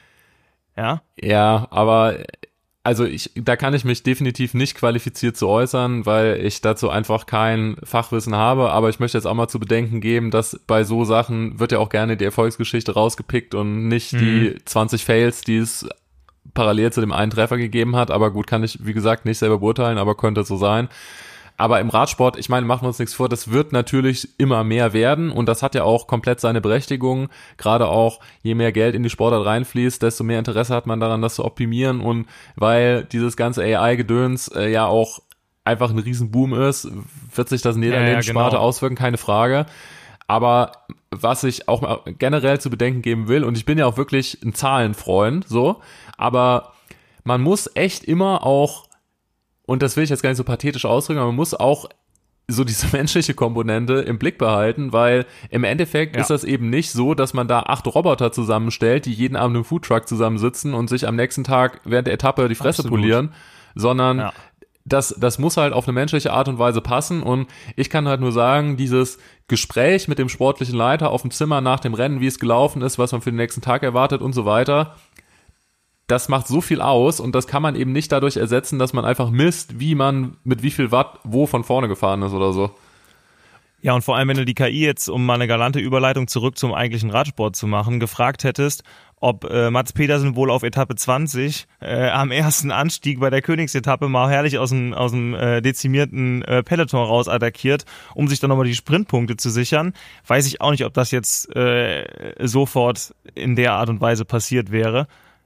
[SPEAKER 1] Ja?
[SPEAKER 3] Ja, aber also da kann ich mich definitiv nicht qualifiziert zu äußern, weil ich dazu einfach kein Fachwissen habe, aber ich möchte jetzt auch mal zu bedenken geben, dass bei so Sachen wird ja auch gerne die Erfolgsgeschichte rausgepickt und nicht die 20 Fails, die es parallel zu dem einen Treffer gegeben hat, aber gut, kann ich, wie gesagt, nicht selber beurteilen, aber könnte so sein. Aber im Radsport, ich meine, machen wir uns nichts vor, das wird natürlich immer mehr werden und das hat ja auch komplett seine Berechtigung. Gerade auch, je mehr Geld in die Sportart reinfließt, desto mehr Interesse hat man daran, das zu optimieren. Und weil dieses ganze AI-Gedöns ja auch einfach ein Riesenboom ist, wird sich das in jeder Lebenssparte auswirken, keine Frage. Aber was ich auch generell zu bedenken geben will, und ich bin ja auch wirklich ein Zahlenfreund, so, aber man muss echt immer auch, und das will ich jetzt gar nicht so pathetisch ausdrücken, aber man muss auch so diese menschliche Komponente im Blick behalten, weil im Endeffekt ist das eben nicht so, dass man da 8 Roboter zusammenstellt, die jeden Abend im Foodtruck zusammensitzen und sich am nächsten Tag während der Etappe die Fresse polieren, sondern das muss halt auf eine menschliche Art und Weise passen und ich kann halt nur sagen, dieses Gespräch mit dem sportlichen Leiter auf dem Zimmer nach dem Rennen, wie es gelaufen ist, was man für den nächsten Tag erwartet und so weiter, das macht so viel aus und das kann man eben nicht dadurch ersetzen, dass man einfach misst, wie man mit wie viel Watt wo von vorne gefahren ist oder so.
[SPEAKER 1] Ja, und vor allem, wenn du die KI jetzt, um mal eine galante Überleitung zurück zum eigentlichen Radsport zu machen, gefragt hättest, ob Mats Pedersen wohl auf Etappe 20 am ersten Anstieg bei der Königsetappe mal herrlich aus dem dezimierten Peloton raus attackiert, um sich dann nochmal die Sprintpunkte zu sichern, weiß ich auch nicht, ob das jetzt sofort in der Art und Weise passiert wäre.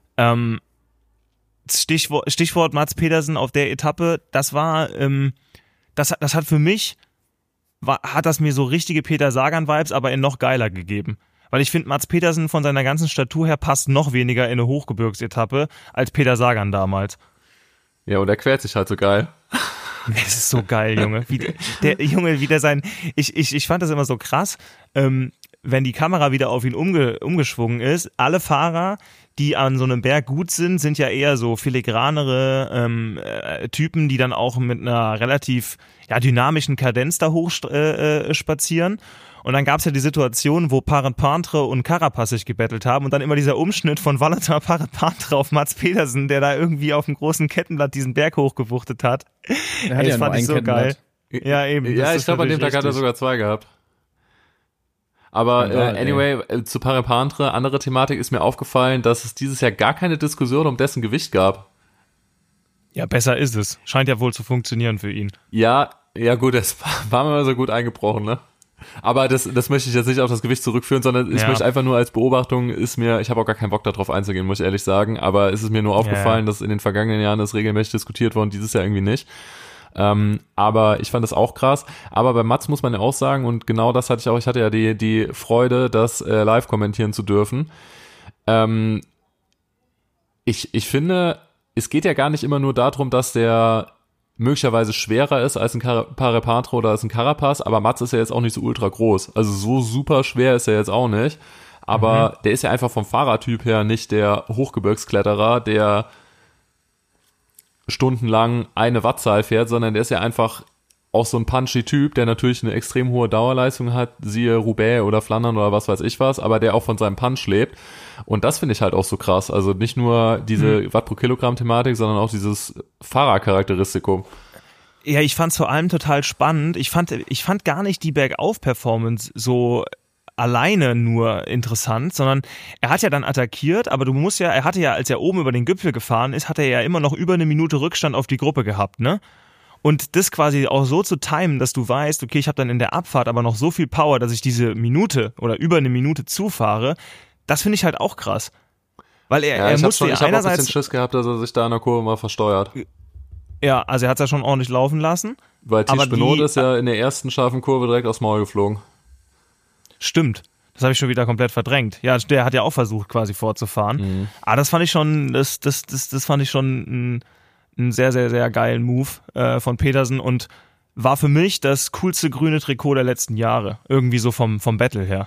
[SPEAKER 1] Stichwort Mats Pedersen auf der Etappe, das war, das hat für mich, hat das mir so richtige Peter Sagan-Vibes, aber in noch geiler gegeben. Weil ich finde, Mats Pedersen von seiner ganzen Statur her passt noch weniger in eine Hochgebirgsetappe als Peter Sagan damals.
[SPEAKER 3] Ja, und er quält sich halt so geil.
[SPEAKER 1] Es ist so geil, Junge. Ich fand das immer so krass, wenn die Kamera wieder auf ihn umgeschwungen ist, alle Fahrer, die an so einem Berg gut sind ja eher so filigranere Typen, die dann auch mit einer relativ dynamischen Kadenz da hoch spazieren. Und dann gab's ja die Situation, wo Parent-Pantre und Carapaz sich gebettelt haben und dann immer dieser Umschnitt von Valentin Parent-Pantre auf Mats Pedersen, der da irgendwie auf dem großen Kettenblatt diesen Berg hochgewuchtet hat.
[SPEAKER 2] Er hat ja fand ich so geil.
[SPEAKER 1] Ja, eben.
[SPEAKER 3] Ja, ich glaube, an dem Tag hat er sogar 2 gehabt. Aber anyway, zu Parent-Pantre, andere Thematik ist mir aufgefallen, dass es dieses Jahr gar keine Diskussion um dessen Gewicht gab.
[SPEAKER 1] Ja, besser ist es. Scheint ja wohl zu funktionieren für ihn.
[SPEAKER 3] Ja gut, das war mir so gut eingebrochen, ne? Aber das möchte ich jetzt nicht auf das Gewicht zurückführen, sondern ich möchte einfach nur als Beobachtung ich habe auch gar keinen Bock darauf einzugehen, muss ich ehrlich sagen, aber es ist mir nur aufgefallen, dass in den vergangenen Jahren das regelmäßig diskutiert wurde und dieses Jahr irgendwie nicht. Aber ich fand das auch krass. Aber bei Mats muss man ja auch sagen, und genau das hatte ich auch, ich hatte ja die Freude, das live kommentieren zu dürfen. Ich finde, es geht ja gar nicht immer nur darum, dass der möglicherweise schwerer ist als ein Parent-Pantre oder als ein Carapaz, aber Mats ist ja jetzt auch nicht so ultra groß. Also so super schwer ist er jetzt auch nicht. Aber der ist ja einfach vom Fahrertyp her nicht der Hochgebirgskletterer, der stundenlang eine Wattzahl fährt, sondern der ist ja einfach auch so ein punchy Typ, der natürlich eine extrem hohe Dauerleistung hat, siehe Roubaix oder Flandern oder was weiß ich was, aber der auch von seinem Punch lebt. Und das finde ich halt auch so krass. Also nicht nur diese Watt pro Kilogramm Thematik, sondern auch dieses Fahrercharakteristikum.
[SPEAKER 1] Ja, ich fand's vor allem total spannend. Ich fand gar nicht die Bergauf-Performance so alleine nur interessant, sondern er hat ja dann attackiert, aber er hatte ja, als er oben über den Gipfel gefahren ist, hat er ja immer noch über eine Minute Rückstand auf die Gruppe gehabt, ne? Und das quasi auch so zu timen, dass du weißt, okay, ich habe dann in der Abfahrt aber noch so viel Power, dass ich diese Minute oder über eine Minute zufahre, das finde ich halt auch krass. Weil er musste ja einerseits... Ich habe ein bisschen
[SPEAKER 3] Schiss gehabt, dass er sich da in der Kurve mal versteuert.
[SPEAKER 1] Ja, also er hat es ja schon ordentlich laufen lassen.
[SPEAKER 3] Weil Tish Benoit ist ja in der ersten scharfen Kurve direkt aufs Maul geflogen.
[SPEAKER 1] Stimmt. Das habe ich schon wieder komplett verdrängt. Ja, der hat ja auch versucht, quasi vorzufahren. Aber das fand ich schon, das fand ich schon einen sehr, sehr, sehr geilen Move von Pedersen und war für mich das coolste grüne Trikot der letzten Jahre. Irgendwie so vom Battle her.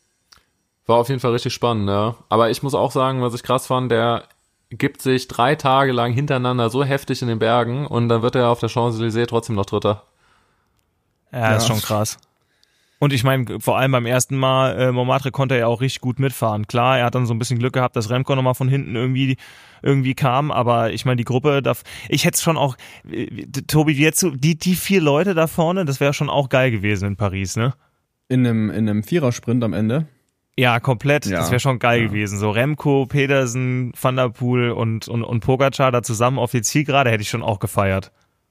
[SPEAKER 3] War auf jeden Fall richtig spannend, ja. Aber ich muss auch sagen, was ich krass fand, der gibt sich 3 Tage lang hintereinander so heftig in den Bergen und dann wird er auf der Champs-Élysées trotzdem noch Dritter.
[SPEAKER 1] Ja, das ist schon krass. Und ich meine, vor allem beim ersten Mal, Montmartre konnte er ja auch richtig gut mitfahren. Klar, er hat dann so ein bisschen Glück gehabt, dass Remco nochmal von hinten irgendwie kam, aber ich meine, die Gruppe, ich hätte es schon auch, Tobi, jetzt die 4 Leute da vorne, das wäre schon auch geil gewesen in Paris, ne?
[SPEAKER 2] In einem Vierersprint am Ende.
[SPEAKER 1] Ja, komplett, das wäre schon geil gewesen. So Remco, Pedersen, Van der Poel und Pogacar da zusammen auf die Zielgerade hätte ich schon auch gefeiert.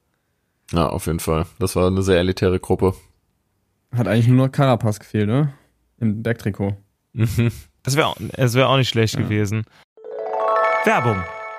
[SPEAKER 3] Ja, auf jeden Fall. Das war eine sehr elitäre Gruppe.
[SPEAKER 2] Hat eigentlich nur noch Carapaz gefehlt, ne? Im Bergtrikot.
[SPEAKER 1] Das wäre auch nicht schlecht gewesen. Werbung.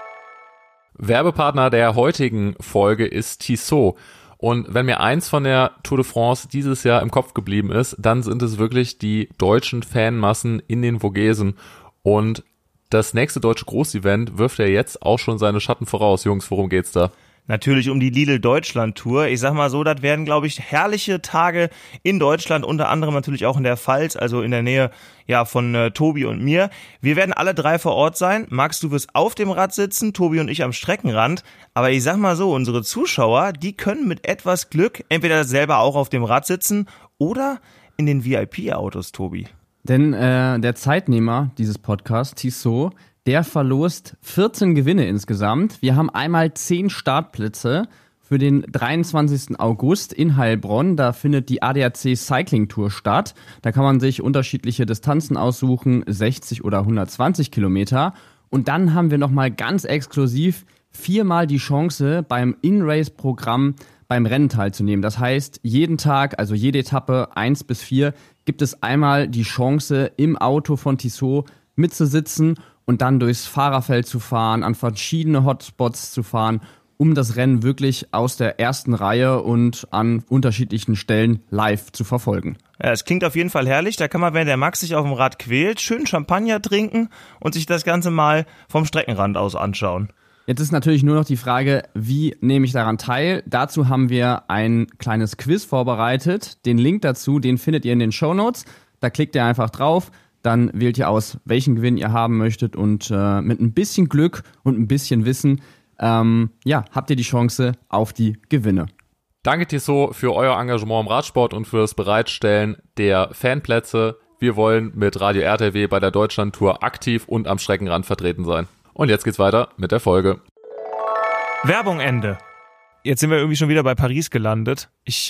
[SPEAKER 3] Werbepartner der heutigen Folge ist Tissot. Und wenn mir eins von der Tour de France dieses Jahr im Kopf geblieben ist, dann sind es wirklich die deutschen Fanmassen in den Vogesen. Und das nächste deutsche Großevent wirft ja jetzt auch schon seine Schatten voraus. Jungs, worum geht's da?
[SPEAKER 1] Natürlich um die Lidl-Deutschland-Tour. Ich sag mal so, das werden, glaube ich, herrliche Tage in Deutschland, unter anderem natürlich auch in der Pfalz, also in der Nähe von Tobi und mir. Wir werden alle 3 vor Ort sein. Max, du wirst auf dem Rad sitzen, Tobi und ich am Streckenrand. Aber ich sag mal so, unsere Zuschauer, die können mit etwas Glück entweder selber auch auf dem Rad sitzen oder in den VIP-Autos, Tobi.
[SPEAKER 2] Denn der Zeitnehmer dieses Podcasts, Tissot, der verlost 14 Gewinne insgesamt. Wir haben einmal 10 Startplätze für den 23. August in Heilbronn. Da findet die ADAC Cycling Tour statt. Da kann man sich unterschiedliche Distanzen aussuchen, 60 oder 120 Kilometer. Und dann haben wir nochmal ganz exklusiv 4-mal die Chance, beim In-Race-Programm beim Rennen teilzunehmen. Das heißt, jeden Tag, also jede Etappe 1 bis 4, gibt es einmal die Chance, im Auto von Tissot mitzusitzen und dann durchs Fahrerfeld zu fahren, an verschiedene Hotspots zu fahren, um das Rennen wirklich aus der ersten Reihe und an unterschiedlichen Stellen live zu verfolgen.
[SPEAKER 1] Ja, es klingt auf jeden Fall herrlich. Da kann man, wenn der Max sich auf dem Rad quält, schön Champagner trinken und sich das Ganze mal vom Streckenrand aus anschauen.
[SPEAKER 2] Jetzt ist natürlich nur noch die Frage, wie nehme ich daran teil? Dazu haben wir ein kleines Quiz vorbereitet. Den Link dazu, den findet ihr in den Shownotes. Da klickt ihr einfach drauf. Dann wählt ihr aus, welchen Gewinn ihr haben möchtet und mit ein bisschen Glück und ein bisschen Wissen, habt ihr die Chance auf die Gewinne.
[SPEAKER 3] Danke Tissot für euer Engagement im Radsport und für das Bereitstellen der Fanplätze. Wir wollen mit Radio RTW bei der Deutschlandtour aktiv und am Streckenrand vertreten sein. Und jetzt geht's weiter mit der Folge.
[SPEAKER 1] Werbung Ende. Jetzt sind wir irgendwie schon wieder bei Paris gelandet. Ich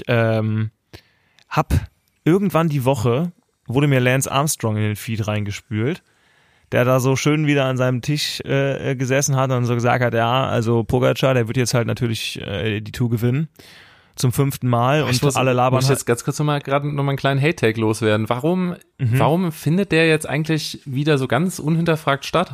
[SPEAKER 1] hab irgendwann die Woche wurde mir Lance Armstrong in den Feed reingespült, der da so schön wieder an seinem Tisch gesessen hat und so gesagt hat, ja, also Pogacar, der wird jetzt halt natürlich die Tour gewinnen. Zum 5. Mal und alle labern.
[SPEAKER 3] Muss ich jetzt ganz kurz noch mal einen kleinen Hate-Take loswerden. Warum findet der jetzt eigentlich wieder so ganz unhinterfragt statt?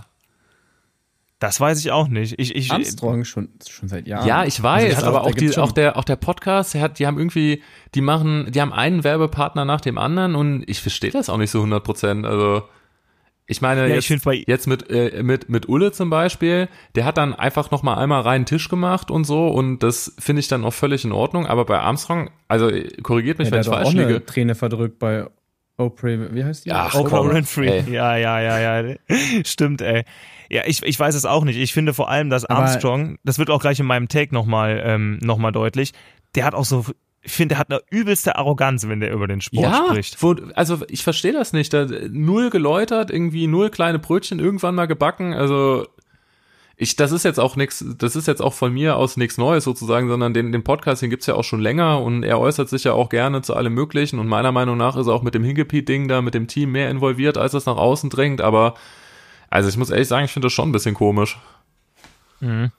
[SPEAKER 1] Das weiß ich auch nicht.
[SPEAKER 2] Armstrong schon seit Jahren.
[SPEAKER 3] Ja, ich weiß, also aber auch der Podcast, die haben einen Werbepartner nach dem anderen und ich verstehe das auch nicht so 100%. Also ich meine,
[SPEAKER 1] ja,
[SPEAKER 3] jetzt mit Ulle zum Beispiel, der hat dann einfach noch mal einmal reinen Tisch gemacht und so und das finde ich dann auch völlig in Ordnung. Aber bei Armstrong, also korrigiert mich, wenn ich falsch liege.
[SPEAKER 2] Der hat auch eine Träne verdrückt bei Oprah, wie heißt die?
[SPEAKER 1] Ja, Oprah Winfrey. Ja. Stimmt, ey. Ja, ich weiß es auch nicht. Ich finde vor allem, dass Armstrong, das wird auch gleich in meinem Take nochmal deutlich, der hat auch so ich finde, der hat eine übelste Arroganz, wenn der über den Sport spricht.
[SPEAKER 3] Also ich verstehe das nicht. Null geläutert, irgendwie 0 kleine Brötchen irgendwann mal gebacken. Also das ist jetzt auch nichts, das ist jetzt auch von mir aus nichts Neues sozusagen, sondern den Podcast, den gibt's ja auch schon länger und er äußert sich ja auch gerne zu allem Möglichen und meiner Meinung nach ist er auch mit dem Hinkepiet-Ding da, mit dem Team mehr involviert, als es nach außen dringt, aber also ich muss ehrlich sagen, ich finde das schon ein bisschen komisch.
[SPEAKER 2] Mhm.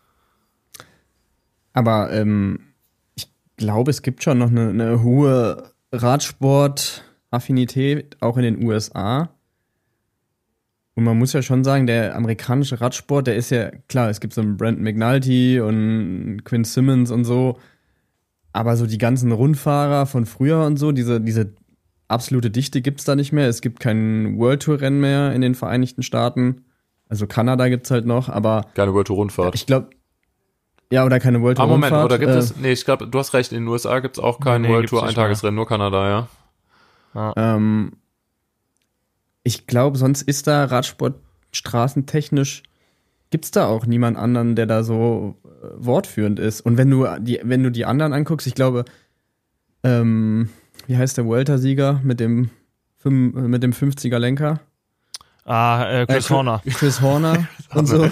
[SPEAKER 2] Aber ich glaube, es gibt schon noch eine hohe Radsport-Affinität, auch in den USA. Und man muss ja schon sagen, der amerikanische Radsport, der ist ja, klar, es gibt so einen Brandon McNulty und Quinn Simmons und so, aber so die ganzen Rundfahrer von früher und so, diese absolute Dichte gibt's da nicht mehr. Es gibt kein World Tour Rennen mehr in den Vereinigten Staaten. Also Kanada gibt's halt noch, aber
[SPEAKER 3] keine World Tour Rundfahrt.
[SPEAKER 2] Ich glaube, ja, oder keine World Tour Rundfahrt.
[SPEAKER 3] Moment, oder gibt es, ich glaube, du hast recht, in den USA gibt's auch kein World Tour Eintagesrennen, nur Kanada, ja.
[SPEAKER 2] Ich glaube, sonst ist da Radsport straßentechnisch, gibt's da auch niemand anderen, der da so wortführend ist. Und wenn du die anderen anguckst, ich glaube, wie heißt der Vuelta-Sieger mit dem 50er Lenker?
[SPEAKER 1] Chris Horner.
[SPEAKER 2] Chris Horner und so.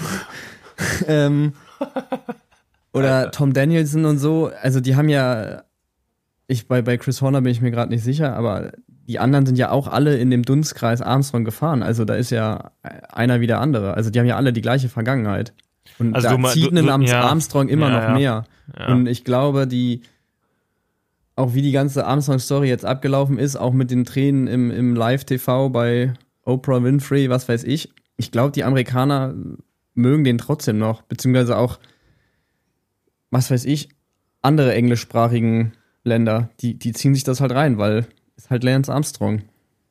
[SPEAKER 2] Oder Tom Danielson und so. Also die haben ja, bei Chris Horner bin ich mir gerade nicht sicher, aber die anderen sind ja auch alle in dem Dunstkreis Armstrong gefahren. Also da ist ja einer wie der andere. Also die haben ja alle die gleiche Vergangenheit. Und
[SPEAKER 1] also
[SPEAKER 2] da zieht namens Armstrong immer noch mehr. Ja. Und ich glaube, auch wie die ganze Armstrong-Story jetzt abgelaufen ist, auch mit den Tränen im Live-TV bei Oprah Winfrey, was weiß ich. Ich glaube, die Amerikaner mögen den trotzdem noch. Beziehungsweise auch, was weiß ich, andere englischsprachigen Länder, die ziehen sich das halt rein, weil ist halt Lance Armstrong.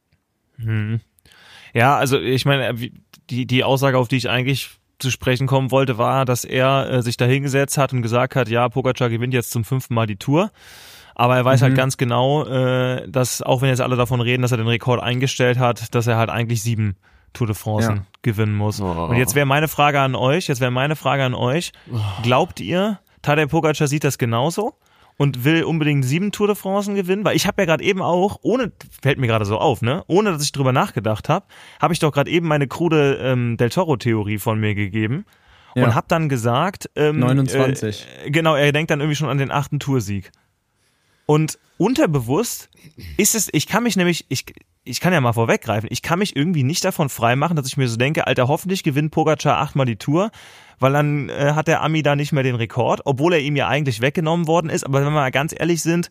[SPEAKER 1] Ja, also ich meine, die Aussage, auf die ich eigentlich zu sprechen kommen wollte, war, dass er sich da hingesetzt hat und gesagt hat, ja, Pogačar gewinnt jetzt zum 5. Mal die Tour. Aber er weiß halt ganz genau, dass, auch wenn jetzt alle davon reden, dass er den Rekord eingestellt hat, dass er halt eigentlich 7 Tour de France gewinnen muss. Und jetzt wäre meine Frage an euch, glaubt ihr, Tadej Pogačar sieht das genauso und will unbedingt 7 Tour de France gewinnen? Weil ich habe ja gerade eben auch, fällt mir gerade so auf, ne, ohne dass ich drüber nachgedacht habe ich doch gerade eben meine krude Del Toro-Theorie von mir gegeben und habe dann gesagt,
[SPEAKER 2] 29.
[SPEAKER 1] Genau, er denkt dann irgendwie schon an den 8. Toursieg. Und unterbewusst ist es, ich kann ja mal vorweggreifen, ich kann mich irgendwie nicht davon freimachen, dass ich mir so denke, Alter, hoffentlich gewinnt Pogačar 8-mal die Tour, weil dann hat der Ami da nicht mehr den Rekord, obwohl er ihm ja eigentlich weggenommen worden ist. Aber wenn wir mal ganz ehrlich sind,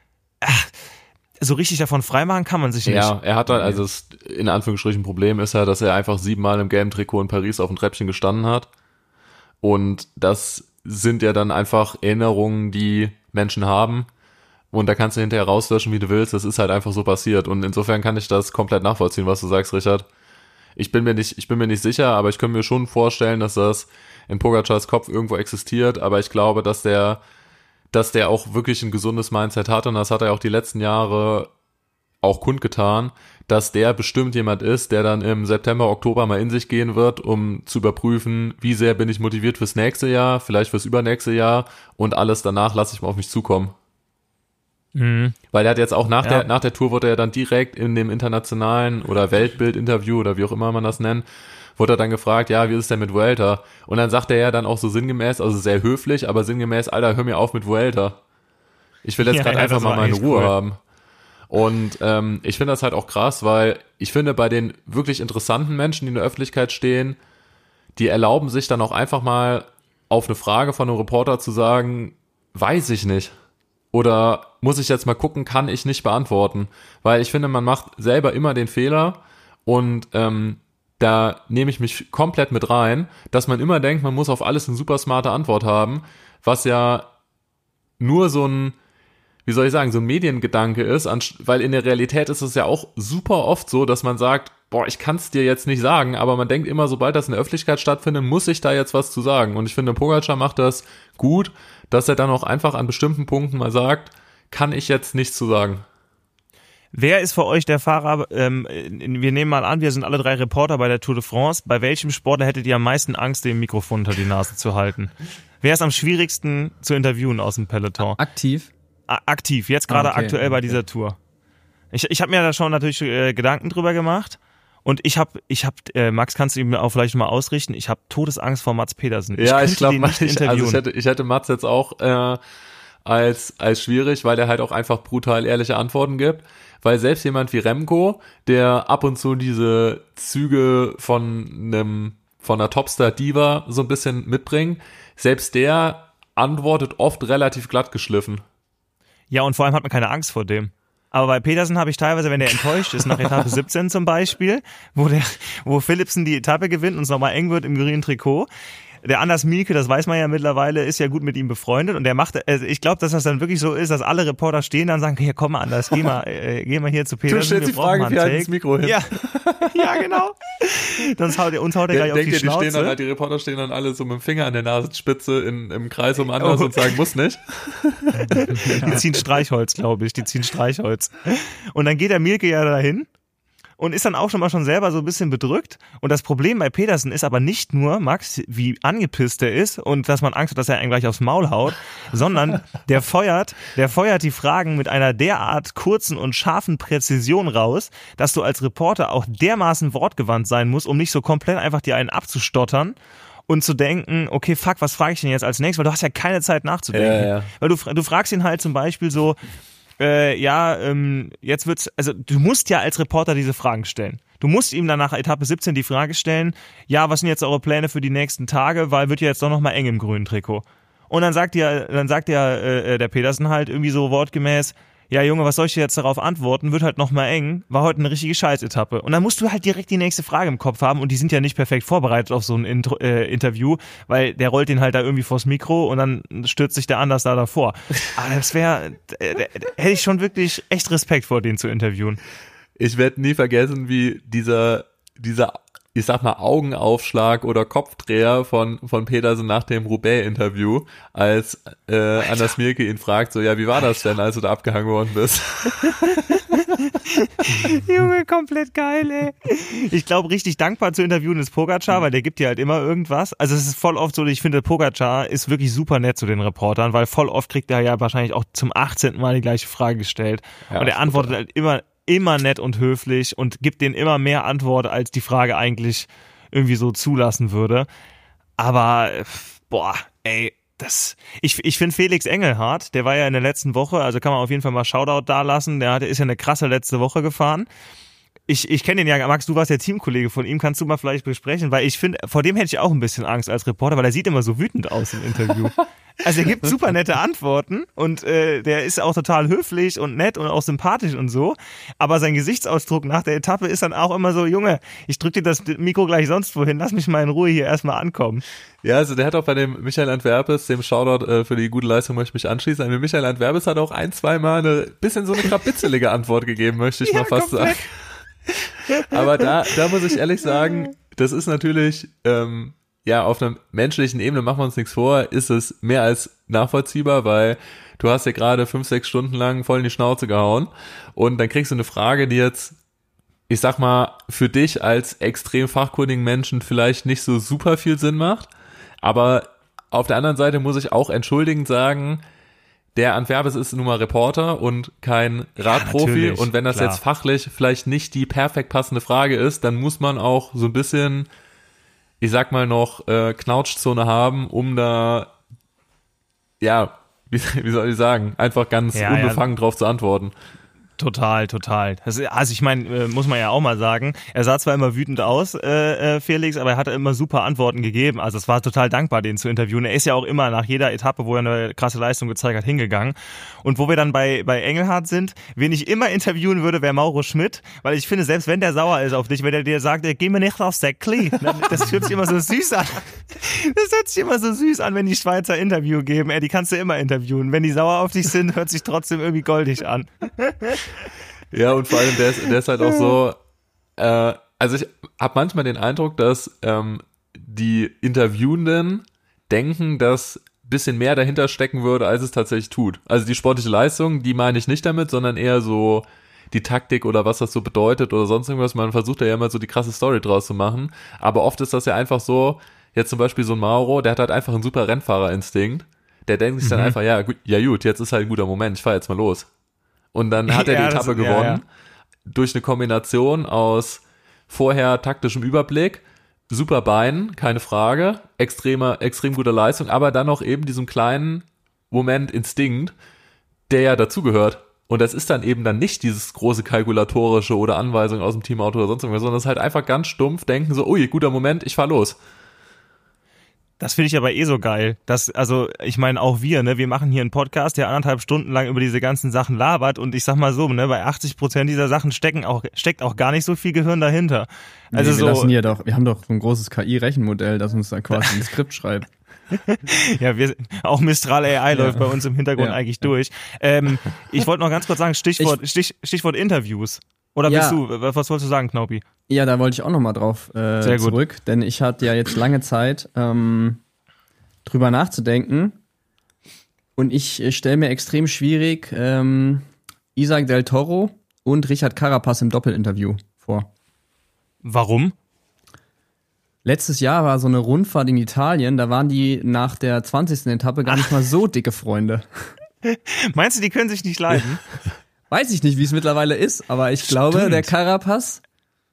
[SPEAKER 1] so richtig davon freimachen kann man sich nicht.
[SPEAKER 3] Ja, er hat halt, also das in Anführungsstrichen Problem ist ja, dass er einfach 7-mal im gelben Trikot in Paris auf dem Treppchen gestanden hat. Und das sind ja dann einfach Erinnerungen, die Menschen haben. Und da kannst du hinterher rauslöschen, wie du willst. Das ist halt einfach so passiert. Und insofern kann ich das komplett nachvollziehen, was du sagst, Richard. Ich bin mir nicht sicher, aber ich könnte mir schon vorstellen, dass das in Pogačars Kopf irgendwo existiert. Aber ich glaube, dass der auch wirklich ein gesundes Mindset hat. Und das hat er auch die letzten Jahre auch kundgetan, dass der bestimmt jemand ist, der dann im September, Oktober mal in sich gehen wird, um zu überprüfen, wie sehr bin ich motiviert fürs nächste Jahr, vielleicht fürs übernächste Jahr. Und alles danach lasse ich mal auf mich zukommen. Weil er hat jetzt auch nach der Tour wurde er dann direkt in dem internationalen oder Weltbild-Interview oder wie auch immer man das nennt, wurde er dann gefragt, ja, wie ist es denn mit Vuelta? Und dann sagt er ja dann auch so sinngemäß, also sehr höflich, aber sinngemäß, Alter, hör mir auf mit Vuelta. Ich will jetzt gerade einfach mal meine Ruhe haben. Und ich finde das halt auch krass, weil ich finde, bei den wirklich interessanten Menschen, die in der Öffentlichkeit stehen, die erlauben sich dann auch einfach mal auf eine Frage von einem Reporter zu sagen, weiß ich nicht. Oder muss ich jetzt mal gucken, kann ich nicht beantworten. Weil ich finde, man macht selber immer den Fehler und da nehme ich mich komplett mit rein, dass man immer denkt, man muss auf alles eine super smarte Antwort haben, was ja nur so ein, wie soll ich sagen, so ein Mediengedanke ist, weil in der Realität ist es ja auch super oft so, dass man sagt, boah, ich kann es dir jetzt nicht sagen, aber man denkt immer, sobald das in der Öffentlichkeit stattfindet, muss ich da jetzt was zu sagen. Und ich finde, Pogačar macht das gut, dass er dann auch einfach an bestimmten Punkten mal sagt, kann ich jetzt nichts zu sagen.
[SPEAKER 1] Wer ist für euch der Fahrer, wir nehmen mal an, wir sind alle 3 Reporter bei der Tour de France, bei welchem Sportler hättet ihr am meisten Angst, dem Mikrofon unter die Nase zu halten? Wer ist am schwierigsten zu interviewen aus dem Peloton?
[SPEAKER 2] Aktiv?
[SPEAKER 1] aktiv, jetzt gerade
[SPEAKER 2] okay,
[SPEAKER 1] aktuell bei dieser Tour. Ich habe mir da schon natürlich Gedanken drüber gemacht und ich habe Max, kannst du ihm auch vielleicht mal ausrichten, ich habe Todesangst vor Mats Pedersen.
[SPEAKER 3] Ich glaube, ich hätte Mats jetzt auch als schwierig, weil er halt auch einfach brutal ehrliche Antworten gibt. Weil selbst jemand wie Remco, der ab und zu diese Züge von einer Topstar-Diva so ein bisschen mitbringt, selbst der antwortet oft relativ glatt geschliffen.
[SPEAKER 1] Ja, und vor allem hat man keine Angst vor dem. Aber bei Pedersen habe ich teilweise, wenn der enttäuscht ist, nach Etappe 17 zum Beispiel, wo Philipsen die Etappe gewinnt und es nochmal eng wird im grünen Trikot. Der Anders Mielke, das weiß man ja mittlerweile, ist ja gut mit ihm befreundet und der macht, ich glaube, dass das dann wirklich so ist, dass alle Reporter stehen dann und sagen, hier komm mal Anders, geh mal hier zu Pedersen.
[SPEAKER 3] Du stellst die Frage, wie halt ins Mikro hin.
[SPEAKER 1] Ja, ja genau. Uns haut er gleich auf die Schnauze.
[SPEAKER 3] Die Reporter stehen dann alle so mit dem Finger an der Nasenspitze im Kreis um Anders und sagen, muss nicht.
[SPEAKER 1] Die ziehen Streichholz, glaube ich, Und dann geht der Mielke ja dahin. Und ist dann auch schon selber so ein bisschen bedrückt. Und das Problem bei Pedersen ist aber nicht nur, Max, wie angepisst er ist und dass man Angst hat, dass er einen gleich aufs Maul haut, sondern der feuert die Fragen mit einer derart kurzen und scharfen Präzision raus, dass du als Reporter auch dermaßen wortgewandt sein musst, um nicht so komplett einfach dir einen abzustottern und zu denken, okay, fuck, was frage ich denn jetzt als nächstes? Weil du hast ja keine Zeit nachzudenken.
[SPEAKER 3] Ja.
[SPEAKER 1] Weil du fragst ihn halt zum Beispiel so, jetzt wird's, also du musst ja als Reporter diese Fragen stellen. Du musst ihm dann nach Etappe 17 die Frage stellen, ja, was sind jetzt eure Pläne für die nächsten Tage, weil wird ja jetzt doch noch mal eng im grünen Trikot. Und dann sagt der Pedersen halt irgendwie so wortgemäß, ja Junge, was soll ich dir jetzt darauf antworten, wird halt noch mal eng, war heute eine richtige Scheißetappe. Und dann musst du halt direkt die nächste Frage im Kopf haben und die sind ja nicht perfekt vorbereitet auf so ein Interview, weil der rollt den halt da irgendwie vors Mikro und dann stürzt sich der Anders da davor. Aber das hätte ich schon wirklich echt Respekt vor, den zu interviewen.
[SPEAKER 3] Ich werde nie vergessen, wie dieser ich sag mal, Augenaufschlag oder Kopfdreher von Pedersen nach dem Roubaix-Interview, als Anders Mielke ihn fragt, so, ja, wie war das denn, als du da abgehangen worden bist?
[SPEAKER 1] Junge, komplett geil, ey. Ich glaube, richtig dankbar zu interviewen ist Pogačar, weil der gibt dir halt immer irgendwas. Also es ist voll oft so, ich finde, Pogačar ist wirklich super nett zu den Reportern, weil voll oft kriegt er ja wahrscheinlich auch zum 18. Mal die gleiche Frage gestellt. Ja, und er antwortet halt immer nett und höflich und gibt denen immer mehr Antwort, als die Frage eigentlich irgendwie so zulassen würde. Aber, ich finde Felix Engelhardt, der war ja in der letzten Woche, also kann man auf jeden Fall mal Shoutout da lassen, ist ja eine krasse letzte Woche gefahren. Ich kenne den ja, Max, du warst ja Teamkollege von ihm, kannst du mal vielleicht besprechen, weil ich finde, vor dem hätte ich auch ein bisschen Angst als Reporter, weil er sieht immer so wütend aus im Interview. Also er gibt super nette Antworten und der ist auch total höflich und nett und auch sympathisch und so, aber sein Gesichtsausdruck nach der Etappe ist dann auch immer so, Junge, ich drück dir das Mikro gleich sonst wohin, lass mich mal in Ruhe hier erstmal ankommen.
[SPEAKER 3] Ja, also der hat auch bei dem Michael Antwerpes, dem Shoutout für die gute Leistung möchte ich mich anschließen, der Michael Antwerpes hat auch ein, zweimal eine bisschen so eine krabitzelige Antwort gegeben, möchte ich mal fast sagen. Aber da muss ich ehrlich sagen, das ist natürlich, auf einer menschlichen Ebene, machen wir uns nichts vor, ist es mehr als nachvollziehbar, weil du hast ja gerade 5-6 Stunden lang voll in die Schnauze gehauen und dann kriegst du eine Frage, die jetzt, ich sag mal, für dich als extrem fachkundigen Menschen vielleicht nicht so super viel Sinn macht, aber auf der anderen Seite muss ich auch entschuldigend sagen, der Antwerpes ist nun mal Reporter und kein Radprofi, ja, und wenn das jetzt fachlich vielleicht nicht die perfekt passende Frage ist, dann muss man auch so ein bisschen, ich sag mal noch, Knautschzone haben, um da, wie soll ich sagen, einfach ganz unbefangen drauf zu antworten.
[SPEAKER 1] Total. Also ich meine, muss man ja auch mal sagen, er sah zwar immer wütend aus, Felix, aber er hatte immer super Antworten gegeben. Also es war total dankbar, den zu interviewen. Er ist ja auch immer nach jeder Etappe, wo er eine krasse Leistung gezeigt hat, hingegangen. Und wo wir dann bei Engelhardt sind, wen ich immer interviewen würde, wäre Mauro Schmidt, weil ich finde, selbst wenn der sauer ist auf dich, wenn der dir sagt, geh mir nicht aufs Säckli, das hört sich immer so süß an. Das hört sich immer so süß an, wenn die Schweizer Interview geben. Die kannst du immer interviewen. Wenn die sauer auf dich sind, hört sich trotzdem irgendwie goldig an.
[SPEAKER 3] Ja, und vor allem, der ist halt auch so, also ich habe manchmal den Eindruck, dass die Interviewenden denken, dass ein bisschen mehr dahinter stecken würde, als es tatsächlich tut. Also die sportliche Leistung, die meine ich nicht damit, sondern eher so die Taktik oder was das so bedeutet oder sonst irgendwas. Man versucht ja immer so die krasse Story draus zu machen, aber oft ist das ja einfach so, jetzt zum Beispiel so ein Mauro, der hat halt einfach einen super Rennfahrerinstinkt. Der denkt sich dann einfach, ja gut, jetzt ist halt ein guter Moment, ich fahr jetzt mal los. Und dann hat er die Etappe gewonnen, durch eine Kombination aus vorher taktischem Überblick, super Beinen, keine Frage, extrem guter Leistung, aber dann noch eben diesem kleinen Moment Instinkt, der ja dazugehört. Und das ist dann eben dann nicht dieses große kalkulatorische oder Anweisung aus dem Teamauto oder sonst irgendwas, sondern es ist halt einfach ganz stumpf denken so, ui, guter Moment, ich fahr los.
[SPEAKER 1] Das finde ich aber so geil. Ich meine auch wir machen hier einen Podcast, der 1,5 Stunden lang über diese ganzen Sachen labert und ich sag mal so, bei 80% dieser Sachen steckt auch gar nicht so viel Gehirn dahinter. Also
[SPEAKER 2] wir haben doch so ein großes KI-Rechenmodell, das uns dann quasi ein Skript schreibt.
[SPEAKER 1] Ja, auch Mistral AI läuft bei uns im Hintergrund eigentlich durch. Ich wollte noch ganz kurz sagen, Stichwort Interviews. Oder was wolltest du sagen, Knaupi?
[SPEAKER 2] Ja, da wollte ich auch nochmal drauf zurück, denn ich hatte ja jetzt lange Zeit, drüber nachzudenken und ich stelle mir extrem schwierig Isaac Del Toro und Richard Carapaz im Doppelinterview vor.
[SPEAKER 1] Warum?
[SPEAKER 2] Letztes Jahr war so eine Rundfahrt in Italien, da waren die nach der 20. Etappe gar nicht mal so dicke Freunde.
[SPEAKER 1] Meinst du, die können sich nicht leiden?
[SPEAKER 2] Weiß ich nicht, wie es mittlerweile ist, aber ich glaube, der Carapaz...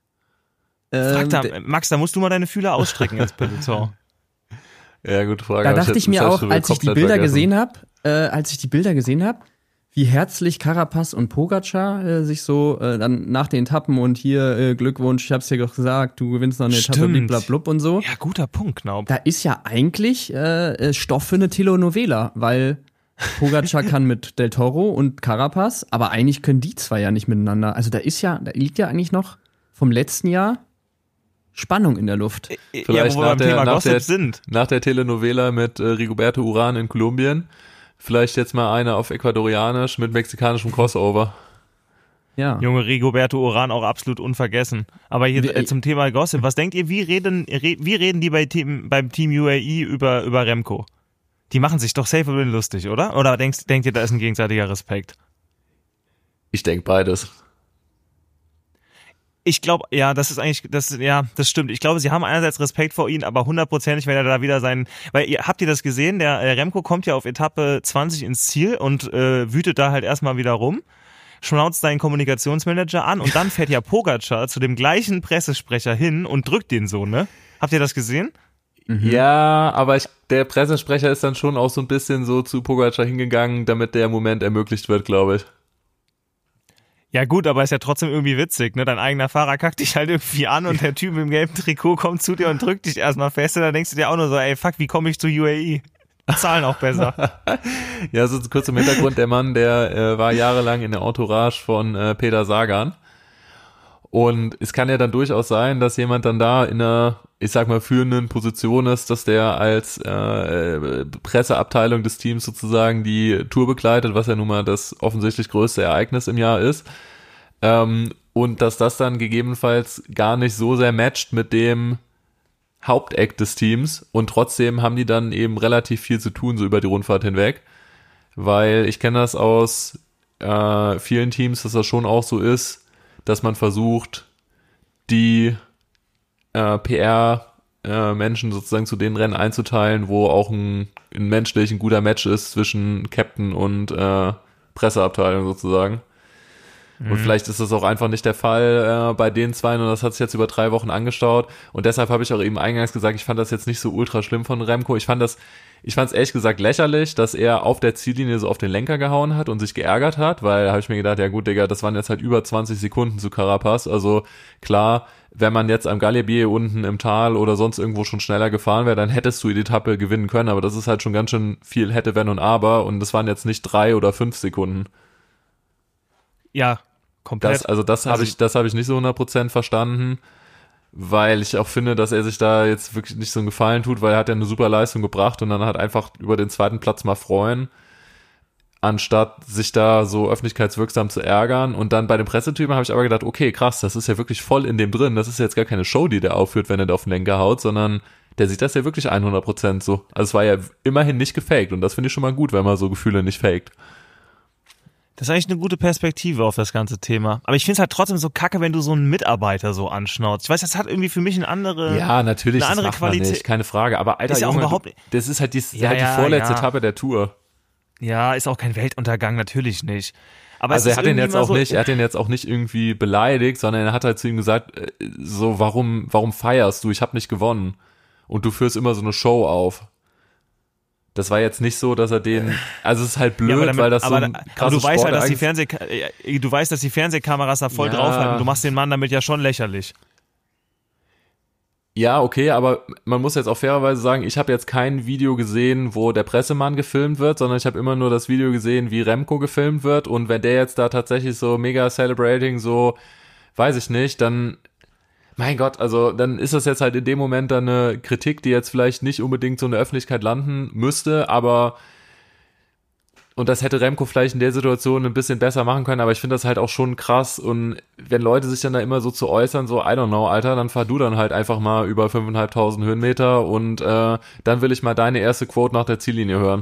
[SPEAKER 1] Max, da musst du mal deine Fühler ausstrecken als Peloton.
[SPEAKER 3] Ja, gute Frage.
[SPEAKER 2] Da dachte ich mir auch, als ich die Bilder gesehen habe, wie herzlich Carapaz und Pogacar sich so dann nach den Etappen und hier Glückwunsch, ich hab's dir doch gesagt, du gewinnst noch eine Etappe, blablabla und so.
[SPEAKER 1] Ja, guter Punkt, Knaub.
[SPEAKER 2] Da ist ja eigentlich Stoff für eine Telenovela, weil Pogacar kann mit Del Toro und Carapaz, aber eigentlich können die zwei ja nicht miteinander. Also da liegt ja eigentlich noch vom letzten Jahr Spannung in der Luft.
[SPEAKER 3] Vielleicht wo wir beim Thema Gossip sind. Nach der Telenovela mit Rigoberto Urán in Kolumbien, vielleicht jetzt mal eine auf Ecuadorianisch mit mexikanischem Crossover.
[SPEAKER 2] Ja.
[SPEAKER 1] Junge, Rigoberto Urán auch absolut unvergessen. Aber hier zum Thema Gossip, was denkt ihr, wie reden die beim Team UAE über Remco? Die machen sich doch safe über den lustig, oder? Oder denkt ihr, da ist ein gegenseitiger Respekt?
[SPEAKER 3] Ich denke beides.
[SPEAKER 1] Ich glaube, ja, das stimmt. Ich glaube, sie haben einerseits Respekt vor ihm, aber 100%, wenn er da wieder habt ihr das gesehen? Der Remco kommt ja auf Etappe 20 ins Ziel und wütet da halt erstmal wieder rum, schnauzt seinen Kommunikationsmanager an und dann fährt ja Pogacar zu dem gleichen Pressesprecher hin und drückt den so, ne? Habt ihr das gesehen?
[SPEAKER 3] Mhm. Ja, aber der Pressesprecher ist dann schon auch so ein bisschen so zu Pogacar hingegangen, damit der Moment ermöglicht wird, glaube ich.
[SPEAKER 1] Ja gut, aber ist ja trotzdem irgendwie witzig, ne? Dein eigener Fahrer kackt dich halt irgendwie an und der Typ im gelben Trikot kommt zu dir und drückt dich erstmal fest und dann denkst du dir auch nur so, ey, fuck, wie komme ich zu UAE? Zahlen auch besser.
[SPEAKER 3] Ja, so kurz im Hintergrund, der Mann, der war jahrelang in der Entourage von Peter Sagan. Und es kann ja dann durchaus sein, dass jemand dann da in einer, ich sag mal, führenden Position ist, dass der als Presseabteilung des Teams sozusagen die Tour begleitet, was ja nun mal das offensichtlich größte Ereignis im Jahr ist. Und dass das dann gegebenenfalls gar nicht so sehr matcht mit dem Hauptact des Teams und trotzdem haben die dann eben relativ viel zu tun, so über die Rundfahrt hinweg. Weil ich kenne das aus vielen Teams, dass das schon auch so ist, dass man versucht, die PR-Menschen sozusagen zu den Rennen einzuteilen, wo auch ein menschlich ein guter Match ist zwischen Captain und Presseabteilung sozusagen. Und vielleicht ist das auch einfach nicht der Fall bei den zwei und das hat sich jetzt über 3 Wochen angestaut und deshalb habe ich auch eben eingangs gesagt, ich fand das jetzt nicht so ultra schlimm von Remco. Ich fand es ehrlich gesagt lächerlich, dass er auf der Ziellinie so auf den Lenker gehauen hat und sich geärgert hat, weil da habe ich mir gedacht, ja gut, Digga, das waren jetzt halt über 20 Sekunden zu Carapaz, also klar, wenn man jetzt am Galibier unten im Tal oder sonst irgendwo schon schneller gefahren wäre, dann hättest du die Etappe gewinnen können, aber das ist halt schon ganz schön viel hätte, wenn und aber und das waren jetzt nicht 3 oder 5 Sekunden.
[SPEAKER 1] Ja, komplett.
[SPEAKER 3] Das habe ich nicht so 100% verstanden, weil ich auch finde, dass er sich da jetzt wirklich nicht so einen Gefallen tut, weil er hat ja eine super Leistung gebracht und dann halt einfach über den zweiten Platz mal freuen, anstatt sich da so öffentlichkeitswirksam zu ärgern. Und dann bei den Pressetypen habe ich aber gedacht, okay, krass, das ist ja wirklich voll in dem drin. Das ist jetzt gar keine Show, die der aufführt, wenn er da auf den Lenker haut, sondern der sieht das ja wirklich 100% so. Also es war ja immerhin nicht gefaked und das finde ich schon mal gut, wenn man so Gefühle nicht faked.
[SPEAKER 1] Das ist eigentlich eine gute Perspektive auf das ganze Thema. Aber ich finde es halt trotzdem so kacke, wenn du so einen Mitarbeiter so anschnauzt. Ich weiß, das hat irgendwie für mich eine andere
[SPEAKER 3] natürlich,
[SPEAKER 1] eine andere
[SPEAKER 3] das macht man nicht, keine Frage. Aber Alter,
[SPEAKER 1] ist ja auch
[SPEAKER 3] Junge,
[SPEAKER 1] überhaupt,
[SPEAKER 3] das ist halt die vorletzte Etappe der Tour.
[SPEAKER 1] Ja, ist auch kein Weltuntergang, natürlich nicht. Aber
[SPEAKER 3] also er hat ihn jetzt auch nicht irgendwie beleidigt, sondern er hat halt zu ihm gesagt, so, warum feierst du? Ich habe nicht gewonnen. Und du führst immer so eine Show auf. Das war jetzt nicht so, dass er also es ist halt blöd, weil das so ein krasses
[SPEAKER 1] aber du weißt
[SPEAKER 3] Sport
[SPEAKER 1] halt, dass die Fernsehkameras da voll draufhalten. Du machst den Mann damit ja schon lächerlich.
[SPEAKER 3] Ja, okay, aber man muss jetzt auch fairerweise sagen, ich habe jetzt kein Video gesehen, wo der Pressemann gefilmt wird, sondern ich habe immer nur das Video gesehen, wie Remco gefilmt wird, und wenn der jetzt da tatsächlich so mega celebrating, so, weiß ich nicht, dann, mein Gott, also dann ist das jetzt halt in dem Moment dann eine Kritik, die jetzt vielleicht nicht unbedingt so in der Öffentlichkeit landen müsste, aber und das hätte Remco vielleicht in der Situation ein bisschen besser machen können, aber ich finde das halt auch schon krass, und wenn Leute sich dann da immer so zu äußern, so, I don't know, Alter, dann fahr du dann halt einfach mal über 5.500 Höhenmeter und dann will ich mal deine erste Quote nach der Ziellinie hören.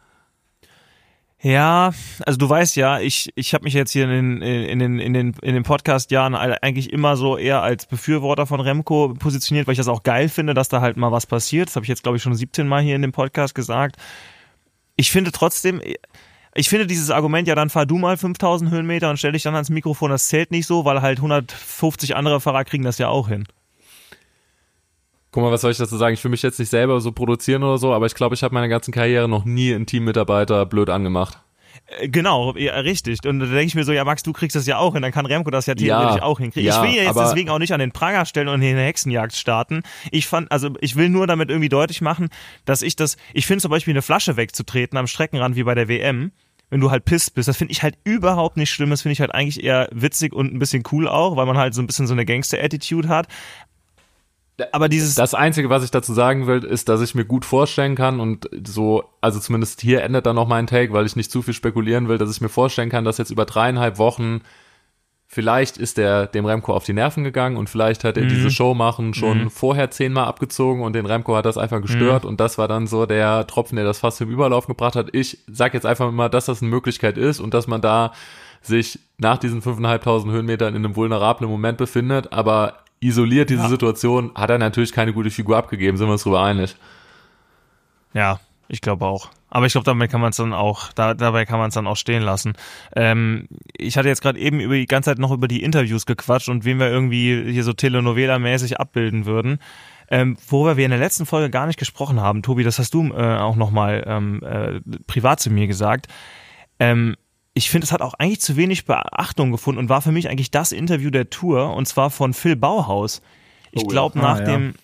[SPEAKER 1] Ja, also du weißt ja, ich habe mich jetzt hier in den Podcast-Jahren eigentlich immer so eher als Befürworter von Remco positioniert, weil ich das auch geil finde, dass da halt mal was passiert. Das habe ich jetzt, glaube ich, schon 17 Mal hier in dem Podcast gesagt. Ich finde dieses Argument, ja, dann fahr du mal 5.000 Höhenmeter und stell dich dann ans Mikrofon, das zählt nicht so, weil halt 150 andere Fahrer kriegen das ja auch hin.
[SPEAKER 3] Guck mal, was soll ich dazu sagen? Ich will mich jetzt nicht selber so produzieren oder so, aber ich glaube, ich habe meine ganze Karriere noch nie einen Teammitarbeiter blöd angemacht.
[SPEAKER 1] Genau, ja, richtig. Und da denke ich mir so, ja Max, du kriegst das ja auch hin, dann kann Remco das ja theoretisch auch hinkriegen.
[SPEAKER 3] Ja,
[SPEAKER 1] ich will ja jetzt deswegen auch nicht an den Pranger stellen und in eine Hexenjagd starten. Ich will nur damit irgendwie deutlich machen, dass ich finde zum Beispiel eine Flasche wegzutreten am Streckenrand wie bei der WM, wenn du halt pisst bist, das finde ich halt überhaupt nicht schlimm, das finde ich halt eigentlich eher witzig und ein bisschen cool auch, weil man halt so ein bisschen so eine Gangster-Attitude hat. Aber
[SPEAKER 3] das Einzige, was ich dazu sagen will, ist, dass ich mir gut vorstellen kann und so, also zumindest hier endet dann noch mein Take, weil ich nicht zu viel spekulieren will, dass ich mir vorstellen kann, dass jetzt über 3,5 Wochen vielleicht ist dem Remco auf die Nerven gegangen und vielleicht hat er diese Show machen schon vorher 10-mal abgezogen und den Remco hat das einfach gestört und das war dann so der Tropfen, der das fast zum Überlaufen gebracht hat. Ich sag jetzt einfach mal, dass das eine Möglichkeit ist und dass man da sich nach diesen 5.500 Höhenmetern in einem vulnerablen Moment befindet, aber isoliert diese Situation, hat er natürlich keine gute Figur abgegeben, sind wir uns drüber einig.
[SPEAKER 1] Ja, ich glaube auch. Aber ich glaube, dabei kann man es dann auch stehen lassen. Ich hatte jetzt gerade eben die ganze Zeit noch über die Interviews gequatscht und wen wir irgendwie hier so Telenovela-mäßig abbilden würden. Worüber wir in der letzten Folge gar nicht gesprochen haben, Tobi, das hast du auch nochmal privat zu mir gesagt. Ich finde, es hat auch eigentlich zu wenig Beachtung gefunden und war für mich eigentlich das Interview der Tour, und zwar von Phil Bauhaus. Ich glaube, nach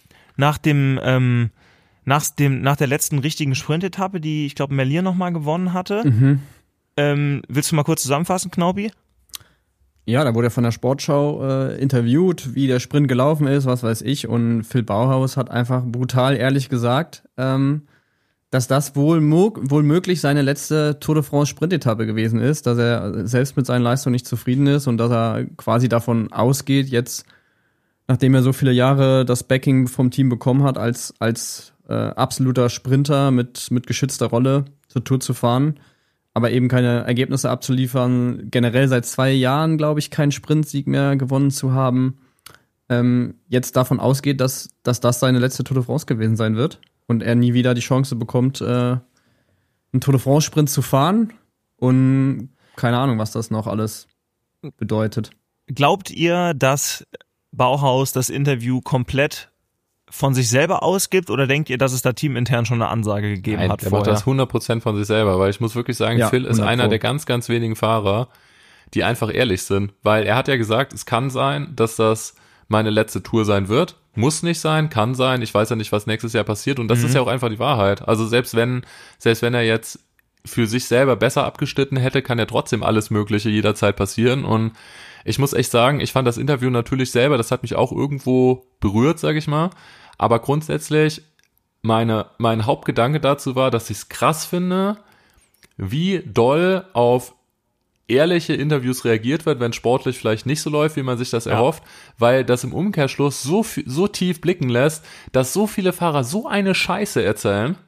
[SPEAKER 1] der letzten richtigen Sprintetappe, die, ich glaube, Merlier nochmal gewonnen hatte. Willst du mal kurz zusammenfassen, Knaubi?
[SPEAKER 2] Ja, da wurde er von der Sportschau interviewt, wie der Sprint gelaufen ist, was weiß ich. Und Phil Bauhaus hat einfach brutal ehrlich gesagt, dass das wohl möglich seine letzte Tour de France Sprintetappe gewesen ist, dass er selbst mit seinen Leistungen nicht zufrieden ist und dass er quasi davon ausgeht, jetzt, nachdem er so viele Jahre das Backing vom Team bekommen hat, als absoluter Sprinter mit geschützter Rolle zur Tour zu fahren, aber eben keine Ergebnisse abzuliefern, generell seit 2 Jahren, glaube ich, keinen Sprintsieg mehr gewonnen zu haben, jetzt davon ausgeht, dass das seine letzte Tour de France gewesen sein wird und er nie wieder die Chance bekommt, einen Tour de France Sprint zu fahren, und keine Ahnung, was das noch alles bedeutet.
[SPEAKER 1] Glaubt ihr, dass Bauhaus das Interview komplett von sich selber ausgibt, oder denkt ihr, dass es da teamintern schon eine Ansage gegeben hat vorher?
[SPEAKER 3] Er macht das 100% von sich selber, weil ich muss wirklich sagen, ja, Phil ist einer der ganz, ganz wenigen Fahrer, die einfach ehrlich sind, weil er hat ja gesagt, es kann sein, dass das meine letzte Tour sein wird, muss nicht sein, kann sein, ich weiß ja nicht, was nächstes Jahr passiert, und das ist ja auch einfach die Wahrheit. Also selbst wenn er jetzt für sich selber besser abgeschnitten hätte, kann ja trotzdem alles Mögliche jederzeit passieren, und ich muss echt sagen, ich fand das Interview natürlich selber, das hat mich auch irgendwo berührt, sag ich mal, aber grundsätzlich mein Hauptgedanke dazu war, dass ich es krass finde, wie doll auf ehrliche Interviews reagiert wird, wenn sportlich vielleicht nicht so läuft, wie man sich das erhofft, weil das im Umkehrschluss so tief blicken lässt, dass so viele Fahrer so eine Scheiße erzählen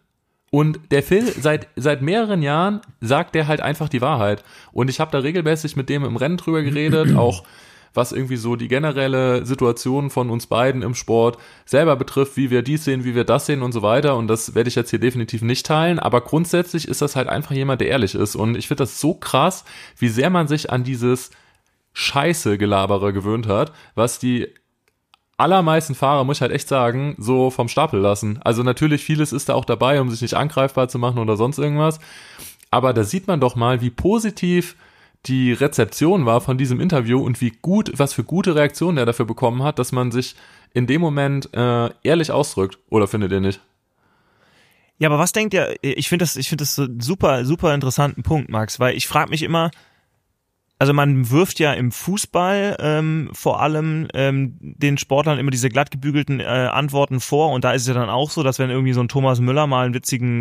[SPEAKER 3] Und der Phil, seit mehreren Jahren sagt der halt einfach die Wahrheit. Und ich habe da regelmäßig mit dem im Rennen drüber geredet, auch was irgendwie so die generelle Situation von uns beiden im Sport selber betrifft, wie wir dies sehen, wie wir das sehen und so weiter. Und das werde ich jetzt hier definitiv nicht teilen. Aber grundsätzlich ist das halt einfach jemand, der ehrlich ist. Und ich finde das so krass, wie sehr man sich an dieses Scheiße-Gelabere gewöhnt hat, was die allermeisten Fahrer, muss ich halt echt sagen, so vom Stapel lassen. Also natürlich, vieles ist da auch dabei, um sich nicht angreifbar zu machen oder sonst irgendwas. Aber da sieht man doch mal, wie positiv die Rezeption war von diesem Interview und was für gute Reaktionen er dafür bekommen hat, dass man sich in dem Moment ehrlich ausdrückt. Oder findet ihr nicht?
[SPEAKER 1] Ja, aber was denkt ihr? Ich finde das so super, super interessanten Punkt, Max, weil ich frage mich immer, also man wirft ja im Fußball vor allem den Sportlern immer diese glatt gebügelten Antworten vor und da ist es ja dann auch so, dass wenn irgendwie so ein Thomas Müller mal einen witzigen